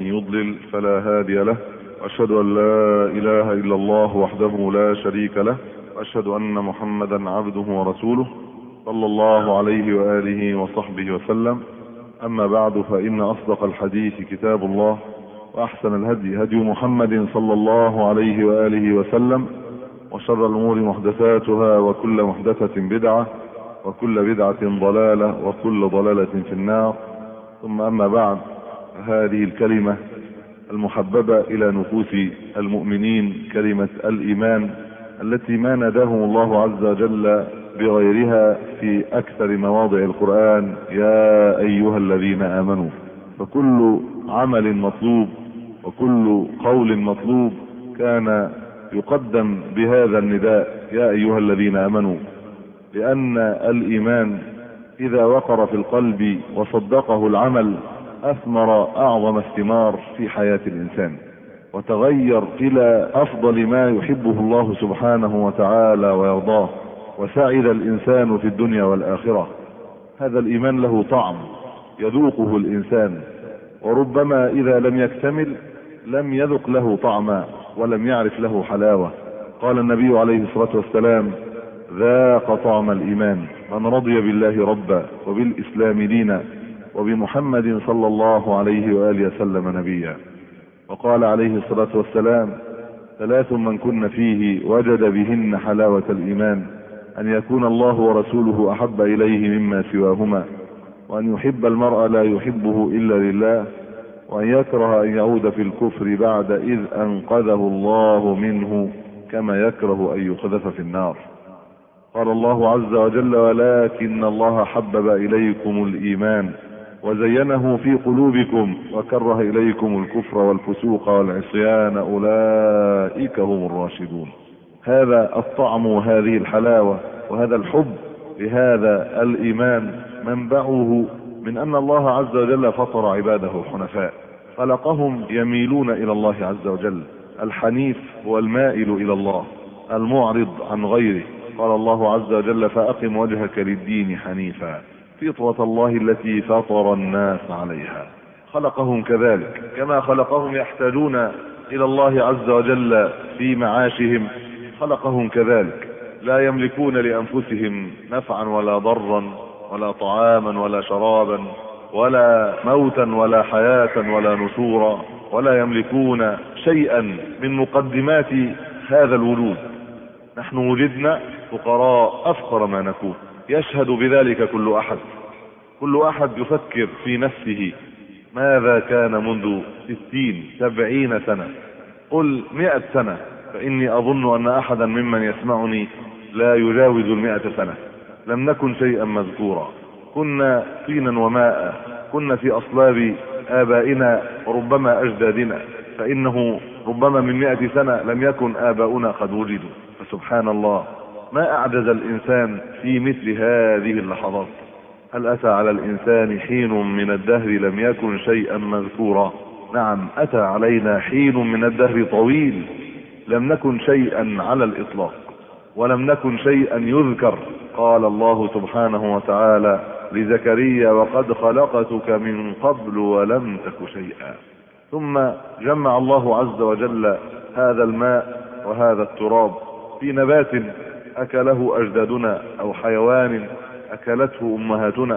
يضلل فلا هادي له، وأشهد أن لا إله إلا الله وحده لا شريك له، وأشهد أن محمدا عبده ورسوله صلى الله عليه وآله وصحبه وسلم. أما بعد، فإن أصدق الحديث كتاب الله، وأحسن الهدي هدي محمد صلى الله عليه وآله وسلم، وشر الأمور محدثاتها، وكل محدثة بدعة، وكل بدعة ضلالة، وكل ضلالة في النار. ثم أما بعد، هذه الكلمة المحببة إلى نفوس المؤمنين، كلمة الإيمان، التي ما ناداهم الله عز وجل بغيرها في أكثر مواضع القرآن: يا أيها الذين آمنوا. فكل عمل مطلوب وكل قول مطلوب كان يقدم بهذا النداء: يا أيها الذين آمنوا، لأن الإيمان إذا وقر في القلب وصدقه العمل أثمر أعظم الثمار في حياة الإنسان، وتغير إلى أفضل ما يحبه الله سبحانه وتعالى ويرضاه، وسعد الإنسان في الدنيا والآخرة. هذا الإيمان له طعم يذوقه الإنسان، وربما إذا لم يكتمل لم يذق له طعما ولم يعرف له حلاوة. قال النبي عليه الصلاة والسلام: ذاق طعم الإيمان من رضي بالله ربا، وبالإسلام دينا، وبمحمد صلى الله عليه وآله وسلم نبيا. وقال عليه الصلاة والسلام: ثلاث من كن فيه وجد بهن حلاوة الإيمان: أن يكون الله ورسوله أحب إليه مما سواهما، وأن يحب المرء لا يحبه إلا لله، وأن يكره أن يعود في الكفر بعد إذ أنقذه الله منه، كما يكره أن يقذف في النار. قال الله عز وجل: ولكن الله حبب إليكم الإيمان وزينه في قلوبكم وكره إليكم الكفر والفسوق والعصيان، أولئك هم الراشدون. هذا الطعم وهذه الحلاوة وهذا الحب لهذا الإيمان منبعه من أن الله عز وجل فطر عباده حنفاء، خلقهم يميلون إلى الله عز وجل. الحنيف هو المائل إلى الله، المعرض عن غيره. قال الله عز وجل: فأقم وجهك للدين حنيفا فطرة الله التي فطر الناس عليها. خلقهم كذلك، كما خلقهم يحتاجون إلى الله عز وجل في معاشهم، خلقهم كذلك لا يملكون لأنفسهم نفعا ولا ضرا، ولا طعاما ولا شرابا، ولا موتا ولا حياة ولا نشورا، ولا يملكون شيئا من مقدمات هذا الوجود. نحن وجدنا فقراء أفقر ما نكون، يشهد بذلك كل أحد يفكر في نفسه ماذا كان منذ 60 70 سنة، قل 100 سنة، فإني أظن أن أحدا ممن يسمعني لا يجاوز 100 سنة. لم نكن شيئا مذكورا، كنا طينا وماء، كنا في أصلاب آبائنا وربما أجدادنا، فإنه ربما من 100 سنة لم يكن آباؤنا قد وجدوا. فسبحان الله، ما أعجز الإنسان في مثل هذه اللحظات. هل أتى على الإنسان حين من الدهر لم يكن شيئا مذكورا؟ نعم، أتى علينا حين من الدهر طويل لم نكن شيئا على الإطلاق، ولم نكن شيئا يذكر. قال الله سبحانه وتعالى لزكريا: وقد خلقتك من قبل ولم تك شيئا. ثم جمع الله عز وجل هذا الماء وهذا التراب في نبات أكله أجدادنا، أو حيوان أكلته أمهاتنا،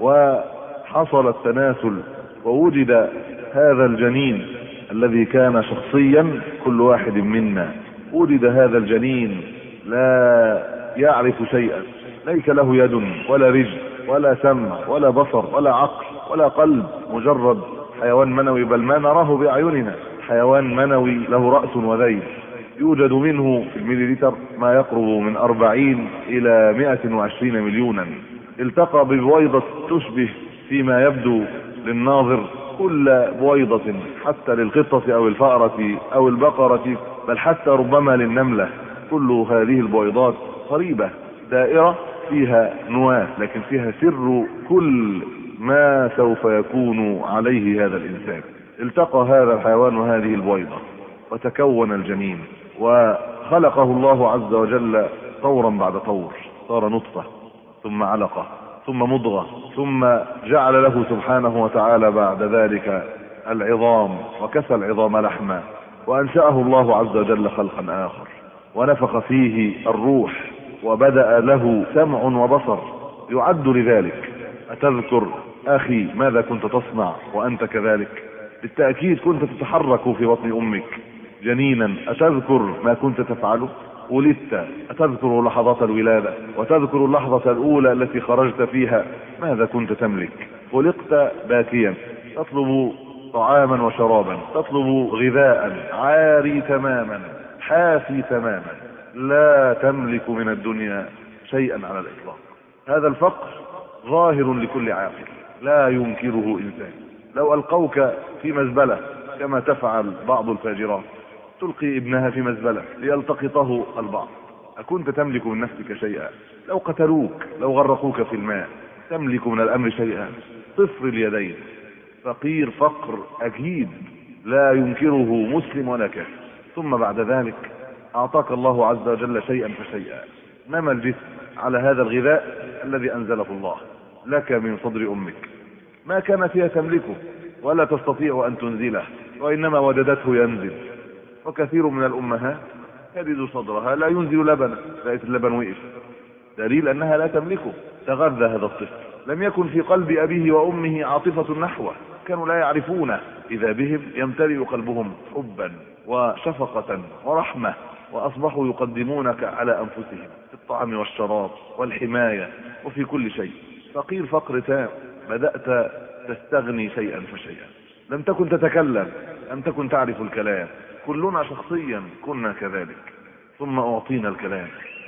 وحصل التناسل ووجد هذا الجنين الذي كان شخصيا كل واحد منا. وجد هذا الجنين لا يعرف شيئا، ليس له يد ولا رجل ولا سمع ولا بصر ولا عقل ولا قلب، مجرد حيوان منوي، بل ما نراه بأعيننا حيوان منوي له رأس وذيل. يوجد منه في المليلتر ما يقرب من 40 إلى 120 مليونا. التقى ببويضة تشبه فيما يبدو للناظر كل بويضة، حتى للقطة أو الفأرة أو البقرة، بل حتى ربما للنملة. كل هذه البويضات قريبة دائرة فيها نواة، لكن فيها سر كل ما سوف يكون عليه هذا الإنسان. التقى هذا الحيوان وهذه البويضة وتكون الجنين، وخلقه الله عز وجل طورا بعد طور، صار نطفة ثم علقة ثم مضغة، ثم جعل له سبحانه وتعالى بعد ذلك العظام وكسى العظام لحما، وأنشأه الله عز وجل خلقا آخر ونفخ فيه الروح وبدأ له سمع وبصر يعد لذلك. أتذكر أخي ماذا كنت تصنع وأنت كذلك؟ بالتأكيد كنت تتحرك في بطن أمك جنينا. أتذكر ما كنت تفعله؟ ولدت، أتذكر لحظات الولادة وتذكر اللحظة الأولى التي خرجت فيها؟ ماذا كنت تملك؟ خلقت باكيا تطلب طعاما وشرابا، تطلب غذاء، عاري تماما، حافي تماما، لا تملك من الدنيا شيئا على الإطلاق. هذا الفقر ظاهر لكل عاقل لا ينكره إنسان. لو ألقوك في مزبلة كما تفعل بعض الفاجرات، تلقي ابنها في مزبلة ليلتقطه البعض، أكنت تملك من نفسك شيئا؟ لو قتلوك، لو غرقوك في الماء، تملك من الأمر شيئا؟ صفر اليدين. فقير فقر أكيد لا ينكره مسلم ولا كافر. ثم بعد ذلك أعطاك الله عز وجل شيئا فشيئا، نما الجسم على هذا الغذاء الذي أنزله الله لك من صدر أمك، ما كانت هي تملكه ولا تستطيع أن تنزله، وإنما وجدته ينزل. وكثير من الأمهات تجد صدرها لا ينزل لبنا، لقيت اللبن وقف، دليل أنها لا تملكه. تغذى هذا الطفل، لم يكن في قلب أبيه وأمه عاطفة نحوه، كانوا لا يعرفونه، إذا بهم يمتلئ قلبهم حبا وشفقة ورحمة، وأصبحوا يقدمونك على أنفسهم في الطعام والشراب والحماية وفي كل شيء. فقير فقر تام، بدأت تستغني شيئا فشيئا، لم تكن تتكلم، لم تكن تعرف الكلام. كلنا شخصيا كنا كذلك، ثم أعطينا الكلام،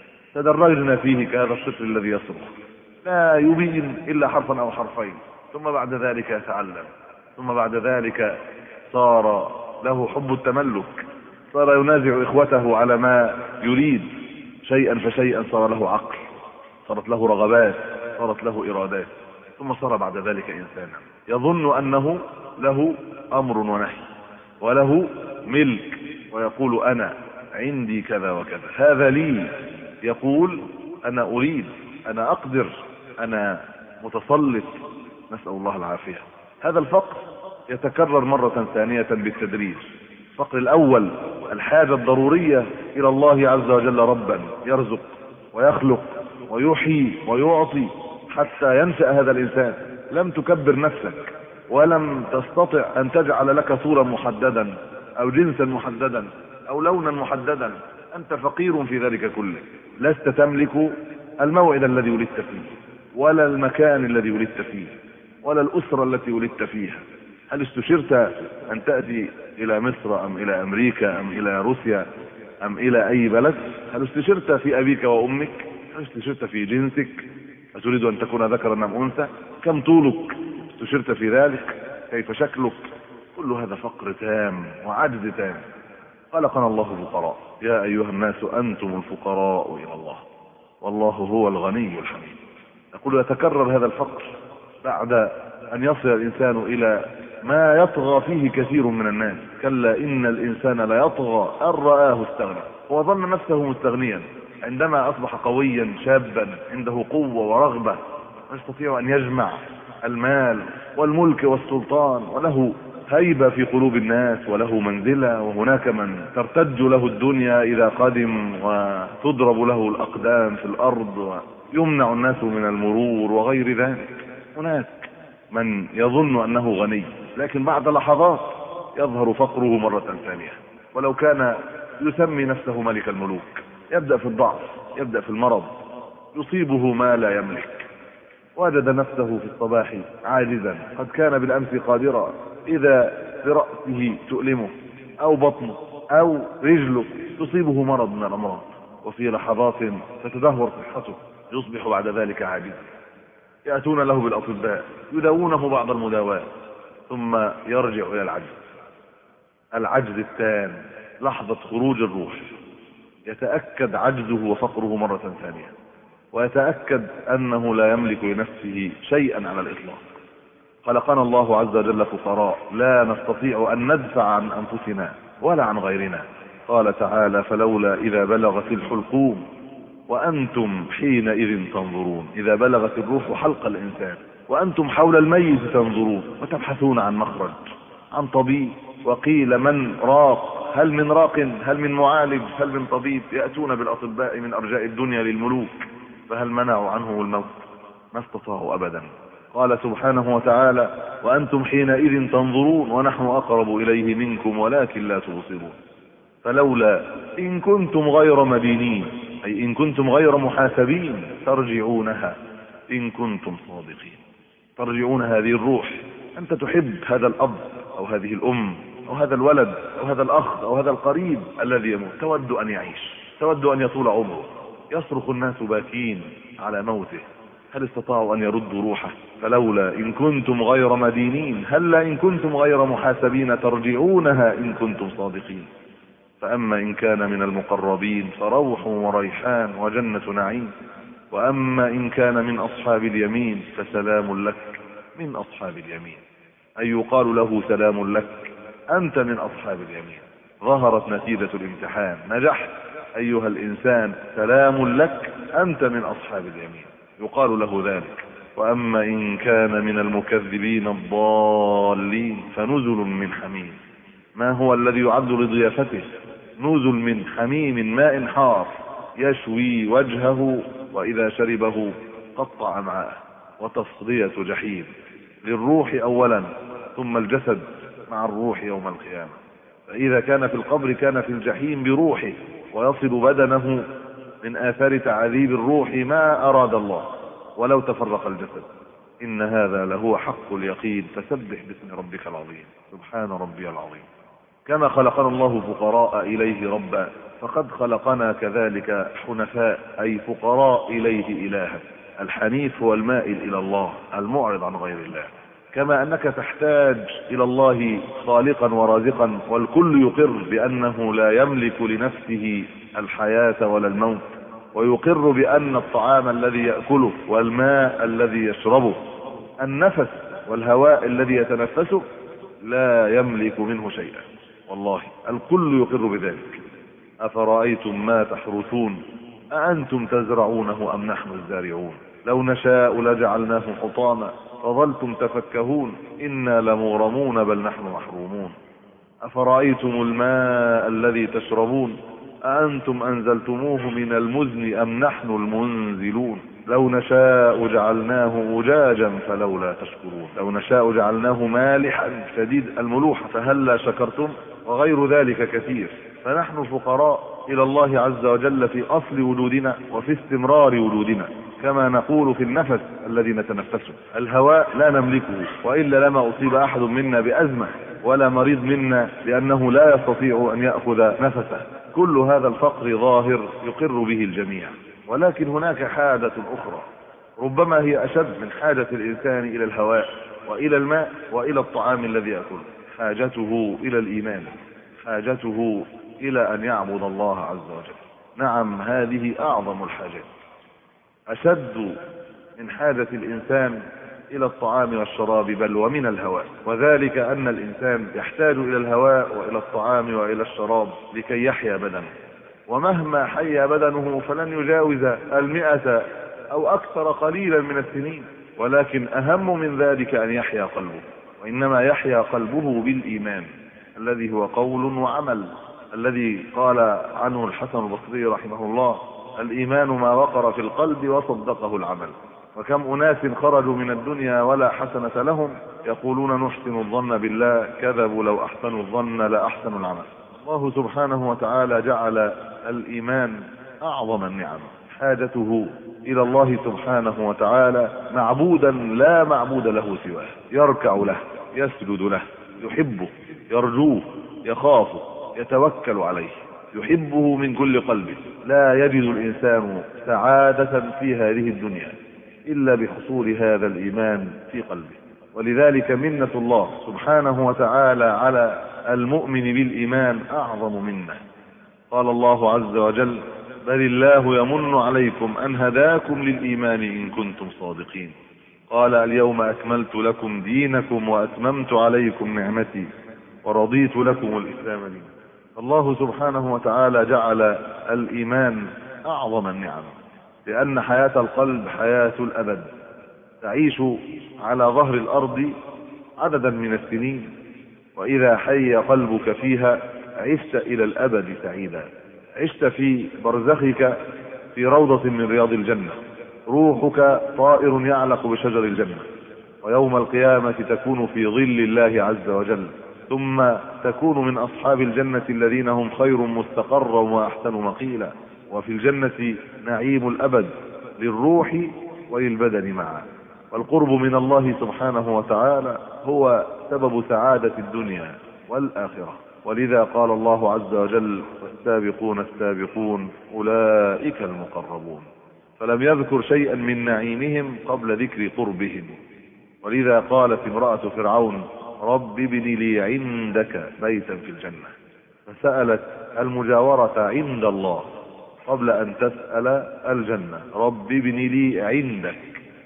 تدرجنا فيه كهذا الطفل الذي يصرخ لا يبين إلا حرفا أو حرفين، ثم بعد ذلك يتعلم، ثم بعد ذلك صار له حب التملك، صار ينازع إخوته على ما يريد، شيئا فشيئا صار له عقل، صارت له رغبات، صارت له إرادات، ثم صار بعد ذلك إنسانا يظن أنه له أمر ونهي وله ملك، ويقول أنا عندي كذا وكذا، هذا لي، يقول أنا أريد، أنا أقدر، أنا متسلط. نسأل الله العافية. هذا الفقر يتكرر مرة ثانية بالتدريج. الفقر الأول الحاجة الضرورية إلى الله عز وجل ربا يرزق ويخلق ويحيي ويعطي حتى ينشأ هذا الإنسان. لم تكبر نفسك ولم تستطع أن تجعل لك صورا محددا أو جنسا محددا أو لونا محددا، أنت فقير في ذلك كله. لست تملك الموعد الذي ولدت فيه، ولا المكان الذي ولدت فيه، ولا الأسرة التي ولدت فيها. هل استشرت أن تأتي إلى مصر أم إلى أمريكا أم إلى روسيا أم إلى أي بلد؟ هل استشرت في أبيك وأمك؟ هل استشرت في جنسك؟ أتريد أن تكون ذكرا أم أنثى؟ كم طولك؟ استشرت في ذلك؟ كيف شكلك؟ كل هذا فقر تام وعجز تام. خلقنا الله الفقراء، يا أيها الناس أنتم الفقراء إلى الله والله هو الغني الحميد. أقول يتكرر هذا الفقر بعد أن يصل الإنسان إلى ما يطغى فيه كثير من الناس. كلا إن الإنسان لا يطغى أن رآه استغنى، هو ظن نفسه مستغنيا، عندما أصبح قويا شابا عنده قوة ورغبة يستطيع أن يجمع المال والملك والسلطان، وله هيبة في قلوب الناس وله منزلة، وهناك من ترتج له الدنيا إذا قدم وتضرب له الأقدام في الأرض ويمنع الناس من المرور وغير ذلك. هناك من يظن أنه غني، لكن بعد لحظات يظهر فقره مرة ثانية، ولو كان يسمي نفسه ملك الملوك. يبدأ في الضعف، يبدأ في المرض، يصيبه ما لا يملك. وجد نفسه في الصباح عاجزا، قد كان بالأمس قادرا، إذا برأسه تؤلمه أو بطنه أو رجله تصيبه مرض من الأمراض، وفي لحظات تتدهور صحته، يصبح بعد ذلك عاجزا. يأتون له بالأطباء يداوونه بعض المداوات، ثم يرجع إلى العجز التام. لحظة خروج الروح يتأكد عجزه وفقره مرة ثانية، ويتأكد أنه لا يملك لنفسه شيئا على الإطلاق. خلقنا الله عز وجل فقراء لا نستطيع أن ندفع عن أنفسنا ولا عن غيرنا. قال تعالى فلولا إذا بلغت الحلقوم وأنتم حينئذ تنظرون. إذا بلغت الروح حلق الإنسان وأنتم حول الميت تنظرون وتبحثون عن مخرج. عن طبيب، وقيل من راق، هل من راق، هل من معالج، هل من طبيب؟ يأتون بالأطباء من أرجاء الدنيا للملوك، فهل منعوا عنه الموت؟ ما استطاعوا أبدا. قال سبحانه وتعالى: وأنتم حينئذ تنظرون ونحن أقرب إليه منكم ولكن لا تبصرون. فلولا إن كنتم غير مدينين، أي إن كنتم غير محاسبين، ترجعونها إن كنتم صادقين. ترجعون هذه الروح. أنت تحب هذا الأب أو هذه الأم أو هذا الولد أو هذا الأخ أو هذا القريب الذي يموت، تود أن يعيش، تود أن يطول عمره. يصرخ الناس باكين على موته، هل استطاعوا أن يردوا روحه؟ فلولا إن كنتم غير مدينين، هلا إن كنتم غير محاسبين ترجعونها إن كنتم صادقين. فأما إن كان من المقربين فروح وريحان وجنة نعيم، وأما إن كان من أصحاب اليمين فسلام لك من أصحاب اليمين، أي يقال له سلام لك، أنت من أصحاب اليمين. ظهرت نتيجة الامتحان، نجحت أيها الإنسان، سلام لك، أنت من أصحاب اليمين، يقال له ذلك. وأما إن كان من المكذبين الضالين فنزل من حميم. ما هو الذي يعد لضيافته؟ نزل من حميم ماء حار يشوي وجهه، وإذا شربه قطع معه. وتصلية جحيم للروح أولا، ثم الجسد مع الروح يوم القيامة. فإذا كان في القبر كان في الجحيم بروحه، ويصل بدنه من آثار تعذيب الروح ما أراد الله ولو تفرق الجسد. إن هذا لهو حق اليقين. فسبح باسم ربك العظيم. سبحان ربي العظيم. كما خلقنا الله فقراء إليه ربا، فقد خلقنا كذلك حنفاء، أي فقراء إليه إلها. الحنيف هو المائل إلى الله، المعرض عن غير الله. كما أنك تحتاج إلى الله خالقا ورازقا، والكل يقر بأنه لا يملك لنفسه الحياة ولا الموت، ويقر بأن الطعام الذي يأكله والماء الذي يشربه، النفس والهواء الذي يتنفسه، لا يملك منه شيئا. والله الكل يقر بذلك. أفرأيتم ما تحرثون أأنتم تزرعونه أم نحن الزارعون؟ لو نشاء لجعلناه حطاما فظلتم تفكهون إنا لمغرمون بل نحن محرومون. أفرأيتم الماء الذي تشربون أأنتم أنزلتموه من المزن أم نحن المنزلون؟ لو نشاء جعلناه أجاجا فلولا تشكرون. لو نشاء جعلناه مالحا شديد الملوحة فهلا شكرتم، وغير ذلك كثير. فنحن فقراء إلى الله عز وجل في أصل وجودنا وفي استمرار وجودنا، كما نقول في النفس الذي نتنفسه. الهواء لا نملكه، وإلا لما أصيب أحد منا بأزمة، ولا مريض منا لأنه لا يستطيع أن يأخذ نفسه. كل هذا الفقر ظاهر يقر به الجميع، ولكن هناك حاجة أخرى ربما هي أشد من حاجة الإنسان إلى الهواء وإلى الماء وإلى الطعام الذي يأكله. حاجته إلى الإيمان، حاجته إلى أن يعبد الله عز وجل. نعم، هذه أعظم الحاجات، أشد من حاجة الإنسان إلى الطعام والشراب بل ومن الهواء. وذلك أن الإنسان يحتاج إلى الهواء وإلى الطعام وإلى الشراب لكي يحيا بدنه، ومهما حيا بدنه فلن يجاوز 100 أو أكثر قليلا من السنين. ولكن أهم من ذلك أن يحيا قلبه، وإنما يحيا قلبه بالإيمان الذي هو قول وعمل، الذي قال عنه الحسن البصري رحمه الله: الإيمان ما وقر في القلب وصدقه العمل. وكم أناس خرجوا من الدنيا ولا حسنة لهم يقولون نحسن الظن بالله، كذبوا، لو أحسنوا الظن لأحسنوا العمل. الله سبحانه وتعالى جعل الإيمان أعظم النعم، حاجته إلى الله سبحانه وتعالى معبودا لا معبود له سواه، يركع له، يسجد له، يحبه، يرجوه، يخافه، يتوكل عليه، يحبه من كل قلبه. لا يجد الإنسان سعادة في هذه الدنيا إلا بحصول هذا الإيمان في قلبه. ولذلك منة الله سبحانه وتعالى على المؤمن بالإيمان أعظم منه. قال الله عز وجل: بل الله يمن عليكم أن هداكم للإيمان إن كنتم صادقين. قال: اليوم أكملت لكم دينكم وأتممت عليكم نعمتي ورضيت لكم الإسلام دينا. الله سبحانه وتعالى جعل الإيمان أعظم النعم، لأن حياة القلب حياة الأبد، تعيش على ظهر الأرض عددا من السنين وإذا حي قلبك فيها عشت إلى الأبد سعيدا. عشت في برزخك في روضة من رياض الجنة، روحك طائر يعلق بشجر الجنة، ويوم القيامة تكون في ظل الله عز وجل، ثم تكون من أصحاب الجنة الذين هم خير مستقرا وأحسن مقيلا. وفي الجنة نعيم الأبد للروح وللبدن معا. والقرب من الله سبحانه وتعالى هو سبب سعادة الدنيا والآخرة. ولذا قال الله عز وجل: والسابقون السابقون أولئك المقربون. فلم يذكر شيئا من نعيمهم قبل ذكر قربهم. ولذا قالت امرأة فرعون: رب ابن لي عندك بيتا في الجنة، فسألت المجاورة عند الله قبل أن تسأل الجنة. رب ابن لي عندك،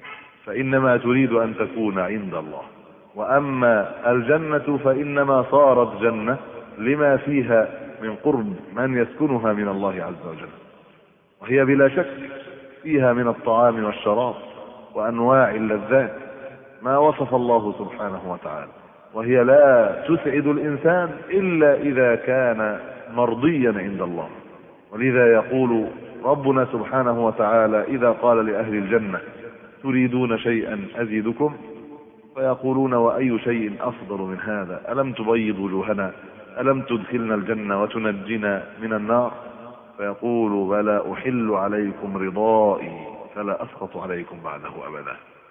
فإنما تريد أن تكون عند الله. وأما الجنة فإنما صارت جنة لما فيها من قرب من يسكنها من الله عز وجل، وهي بلا شك فيها من الطعام والشراب وأنواع اللذات ما وصف الله سبحانه وتعالى، وهي لا تسعد الإنسان إلا إذا كان مرضيا عند الله. ولذا يقول ربنا سبحانه وتعالى إذا قال لأهل الجنة: تريدون شيئا أزيدكم؟ فيقولون: وأي شيء أفضل من هذا؟ ألم تبيض وجوهنا؟ ألم تدخلنا الجنة وتنجنا من النار؟ فيقول: بلى أحل عليكم رضائي فلا أسخط عليكم بعده أبدا.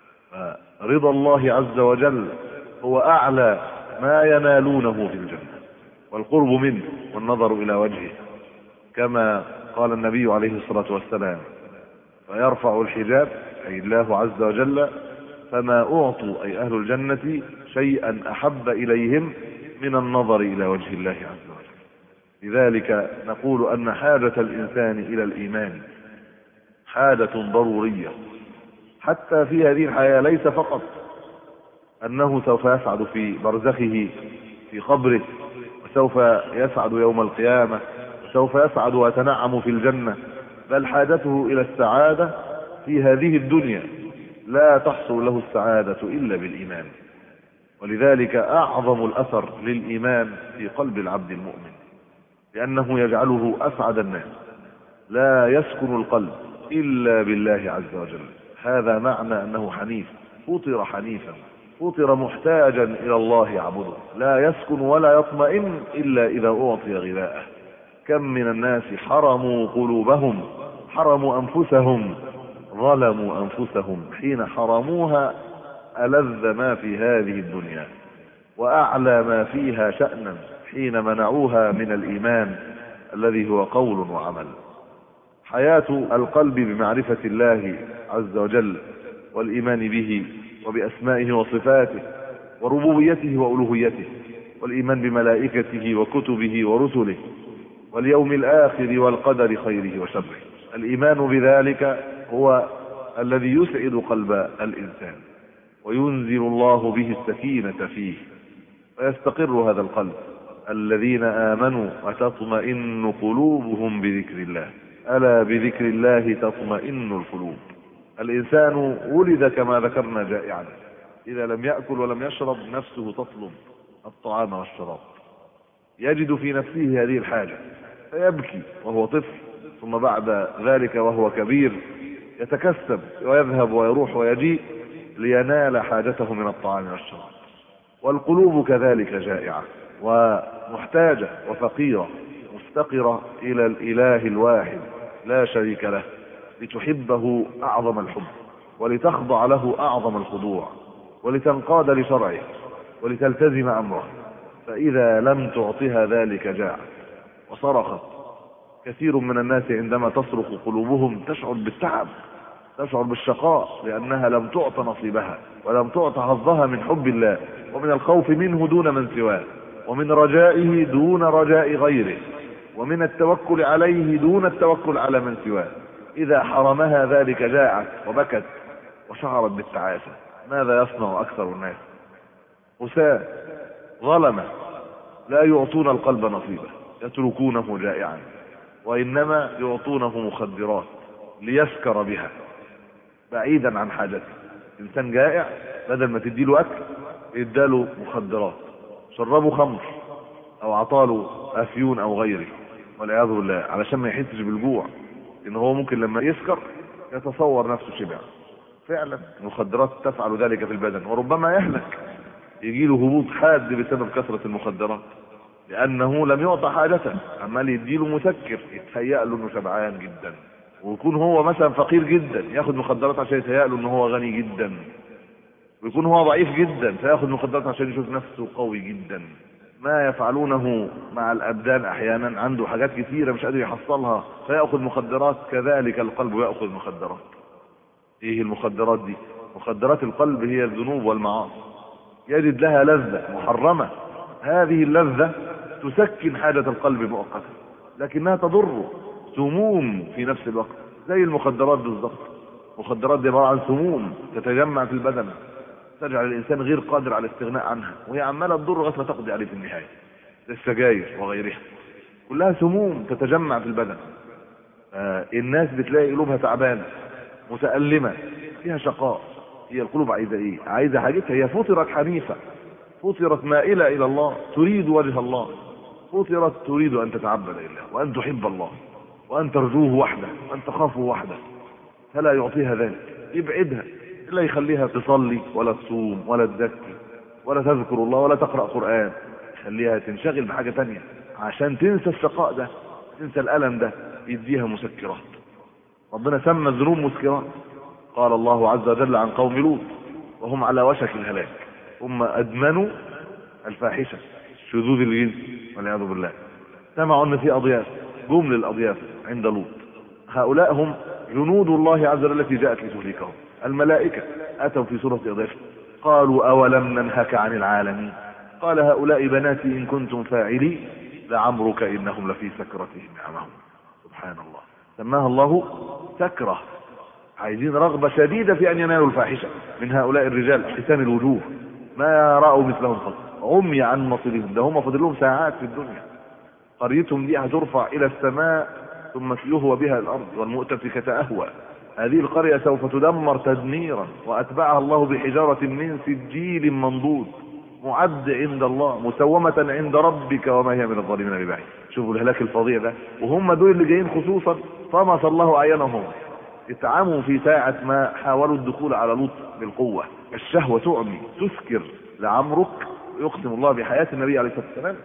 فرضا الله عز وجل هو أعلى ما ينالونه في الجنة، والقرب منه والنظر إلى وجهه، كما قال النبي عليه الصلاة والسلام: فيرفع الحجاب أي الله عز وجل، فما أعطوا أي أهل الجنة شيئا أحب إليهم من النظر إلى وجه الله عز وجل. لذلك نقول أن حاجة الإنسان إلى الإيمان حاجة ضرورية حتى في هذه الحياة، ليس فقط أنه سوف يسعد في برزخه في قبره، وسوف يسعد يوم القيامة، وسوف يسعد ويتنعم في الجنة، بل حاجته إلى السعادة في هذه الدنيا لا تحصل له السعادة إلا بالإيمان. ولذلك أعظم الأثر للإيمان في قلب العبد المؤمن، لأنه يجعله أسعد الناس. لا يسكن القلب إلا بالله عز وجل. هذا معنى أنه حنيف، فطر حنيفا، فطر محتاجا إلى الله يعبده، لا يسكن ولا يطمئن إلا إذا أعطي غذاءه. كم من الناس حرموا قلوبهم، حرموا أنفسهم، ظلموا أنفسهم حين حرموها ألذ ما في هذه الدنيا وأعلى ما فيها شأنا حين منعوها من الإيمان الذي هو قول وعمل. حياة القلب بمعرفة الله عز وجل والإيمان به وبأسمائه وصفاته وربوبيته وألوهيته، والإيمان بملائكته وكتبه ورسله واليوم الآخر والقدر خيره وشره. الإيمان بذلك هو الذي يسعد قلب الإنسان وينزل الله به السكينة فيه، ويستقر هذا القلب. الذين آمنوا وتطمئن قلوبهم بذكر الله، ألا بذكر الله تطمئن القلوب. الإنسان ولد كما ذكرنا جائعا، إذا لم يأكل ولم يشرب نفسه تطلب الطعام والشراب، يجد في نفسه هذه الحاجة فيبكي وهو طفل، ثم بعد ذلك وهو كبير يتكسب ويذهب ويروح ويجيء لينال حاجته من الطعام والشراب. والقلوب كذلك جائعة ومحتاجة وفقيرة مفتقرة إلى الإله الواحد لا شريك له، لتحبه أعظم الحب، ولتخضع له أعظم الخضوع، ولتنقاد لشرعه، ولتلتزم أمره. فإذا لم تعطها ذلك جاعت وصرخت. كثير من الناس عندما تصرخ قلوبهم تشعر بالتعب، تشعر بالشقاء، لأنها لم تعط نصيبها ولم تعط حظها من حب الله ومن الخوف منه دون من سواه، ومن رجائه دون رجاء غيره، ومن التوكل عليه دون التوكل على من سواه. إذا حرمها ذلك جاعت وبكت وشعرت بالتعاسة. ماذا يصنع أكثر الناس؟ قساة ظلمة لا يعطون القلب نصيبه، يتركونه جائعا، وإنما يعطونه مخدرات ليسكر بها بعيدا عن حاجته. إنسان جائع بدل ما تديله أكل اداله مخدرات، شربوا خمر او عطاله افيون او غيره والعياذ بالله علشان ما يحسش بالجوع، ان هو ممكن لما يسكر يتصور نفسه شبع. فعلا المخدرات تفعل ذلك في البدن، وربما يهلك، يجي له هبوط حاد بسبب كثرة المخدرات، لانه لم يعطى حاجته، عمال يديله مسكر يتهيأ له انه شبعان جدا، ويكون هو مثلا فقير جدا ياخد مخدرات عشان يتهيأ له انه هو غني جدا، ويكون هو ضعيف جدا فياخد مخدرات عشان يشوف نفسه قوي جدا. ما يفعلونه مع الابدان احيانا، عنده حاجات كثيره مش قادر يحصلها فياخذ مخدرات، كذلك القلب ياخذ مخدرات. ايه المخدرات دي؟ مخدرات القلب هي الذنوب والمعاصي، يجد لها لذه محرمه، هذه اللذه تسكن حاجه القلب مؤقتا، لكنها تضره، سموم في نفس الوقت، زي المخدرات بالضبط. المخدرات دي عباره عن سموم تتجمع في البدن، تجعل الانسان غير قادر على الاستغناء عنها، وهي عماله تضر لغايه ما تقضي عليه في النهايه، السجاير وغيرها كلها سموم تتجمع في البدن. الناس بتلاقي قلوبها تعبانه متألمه فيها شقاء. هي القلوب عايزه ايه؟ عايزه حاجتها، هي فطرت حنيفه، فطرت مائله الى الله، تريد وجه الله، فطرت تريد ان تتعبد لله وان تحب الله وان ترجوه وحده وان تخافه وحده، فلا يعطيها ذلك، يبعدها، لا يخليها تصلي ولا تصوم ولا تزكي ولا تذكر الله ولا تقرأ قرآن، يخليها تنشغل بحاجة تانية عشان تنسى الشقاء ده، تنسى الألم ده، يديها مسكرات. ربنا سمى الذنوب مسكرات. قال الله عز وجل عن قوم لوط وهم على وشك الهلاك، هم أدمنوا الفاحشة، شذوذ الجنس والعياذ بالله. سمعوا ان في أضياف، جم للأضياف عند لوط، هؤلاء هم جنود الله عز وجل التي جاءت لتهلكهم، الملائكة أتوا في سورة أضياف، قالوا أولم ننهك عن العالمين، قال هؤلاء بناتي إن كنتم فاعلين لعمرك إنهم لفي سكرتهم يعمهون. سبحان الله، سماها الله سكرة، عايزين رغبة شديدة في أن ينالوا الفاحشة من هؤلاء الرجال حسان الوجوه، ما رأوا مثلهم قط، عمي عن مصيرهم، ده هم فاضل لهم ساعات في الدنيا، قريتهم دي هترفع إلى السماء ثم يهوى بها الأرض والمؤتفكة أهوى. هذه القرية سوف تدمر تدميرا، وأتبعها الله بحجارة من سجيل منضود معد عند الله مسومة عند ربك وما هي من الظالمين ببعيد. شوفوا الهلاك الفظيع ده، وهم دول اللي جايين خصوصا طمس الله أعينهم، اتعموا في ساعة ما حاولوا الدخول على لوط بالقوة. الشهوة تعمي تسكر، لعمرك يقسم الله بحياة النبي عليه الصلاة والسلام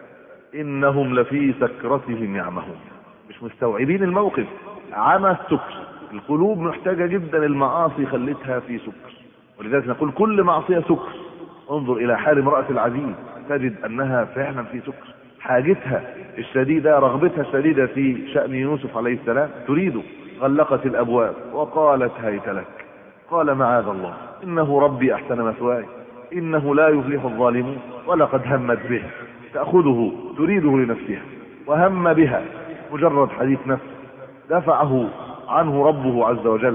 إنهم لفي سكرتهم يعمهون، مش مستوعبين الموقف، عمى السكر. القلوب محتاجة جدا، المعاصي خلتها في سكر، ولذلك نقول كل معصية سكر. انظر إلى حال امرأة العزيز تجد أنها فعلا في سكر، حاجتها الشديدة، رغبتها الشديدة في شأن يوسف عليه السلام، تريده، غلقت الأبواب وقالت هيت لك، قال معاذ الله إنه ربي أحسن مثواي إنه لا يفلح الظالمون، ولقد همت به، تأخذه تريده لنفسها، وهم بها، مجرد حديث نفس دفعه عنه ربه عز وجل،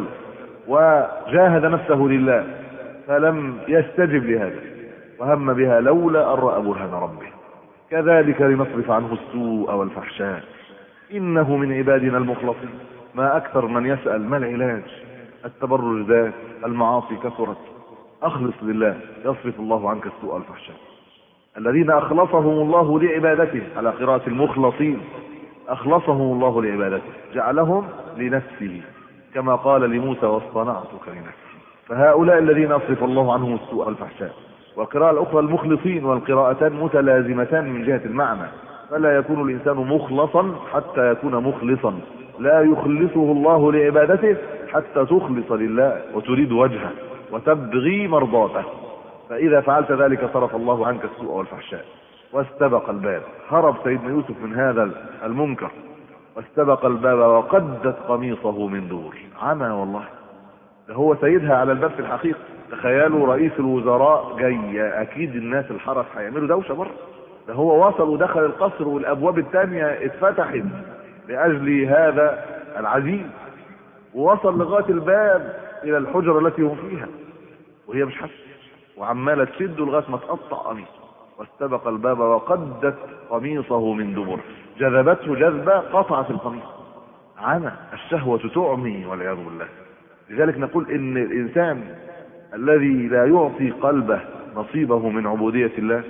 وجاهد نفسه لله فلم يستجب لهذا، وهم بها لولا أن رأى برهان ربه. كذلك لنصرف عنه السوء والفحشاء إنه من عبادنا المخلصين. ما أكثر من يسأل ما العلاج؟ التبرج ذات، المعاصي كثرت، أخلص لله يصرف الله عنك السوء والفحشاء. الذين أخلصهم الله لعبادته، على قراءة المخلصين، أخلصهم الله لعبادته، جعلهم لنفسه كما قال لموسى واصطنعتك لنفسي. فهؤلاء الذين أصرف الله عنهم السوء والفحشاء. والقراءة الأخرى المخلصين، والقراءتان متلازمتان من جهة المعنى، فلا يكون الإنسان مخلصا حتى يكون مخلصا، لا يخلصه الله لعبادته حتى تخلص لله وتريد وجهه وتبغي مرضاته، فإذا فعلت ذلك صرف الله عنك السوء والفحشاء. واستبق الباب، هرب سيدنا يوسف من هذا المنكر، واستبق الباب وقدت قميصه من دور، عمى والله، ده هو سيدها على الباب في الحقيقة. تخيلوا رئيس الوزراء جاي، اكيد الناس الحرس هيعملوا دوشة بره، ده هو وصل ودخل القصر والابواب التانية اتفتحت لاجل هذا العزيز، ووصل لغاية الباب الى الحجرة التي هم فيها وهي مش حاسة، وعمالة تشد لغاية ما تقطع قميصه. واستبق الباب وقدت قميصه من دبر، جذبته جذبة قطعت القميص. عمى، الشهوة تعمي والعياذ بالله. لذلك نقول ان الانسان الذي لا يعطي قلبه نصيبه من عبودية الله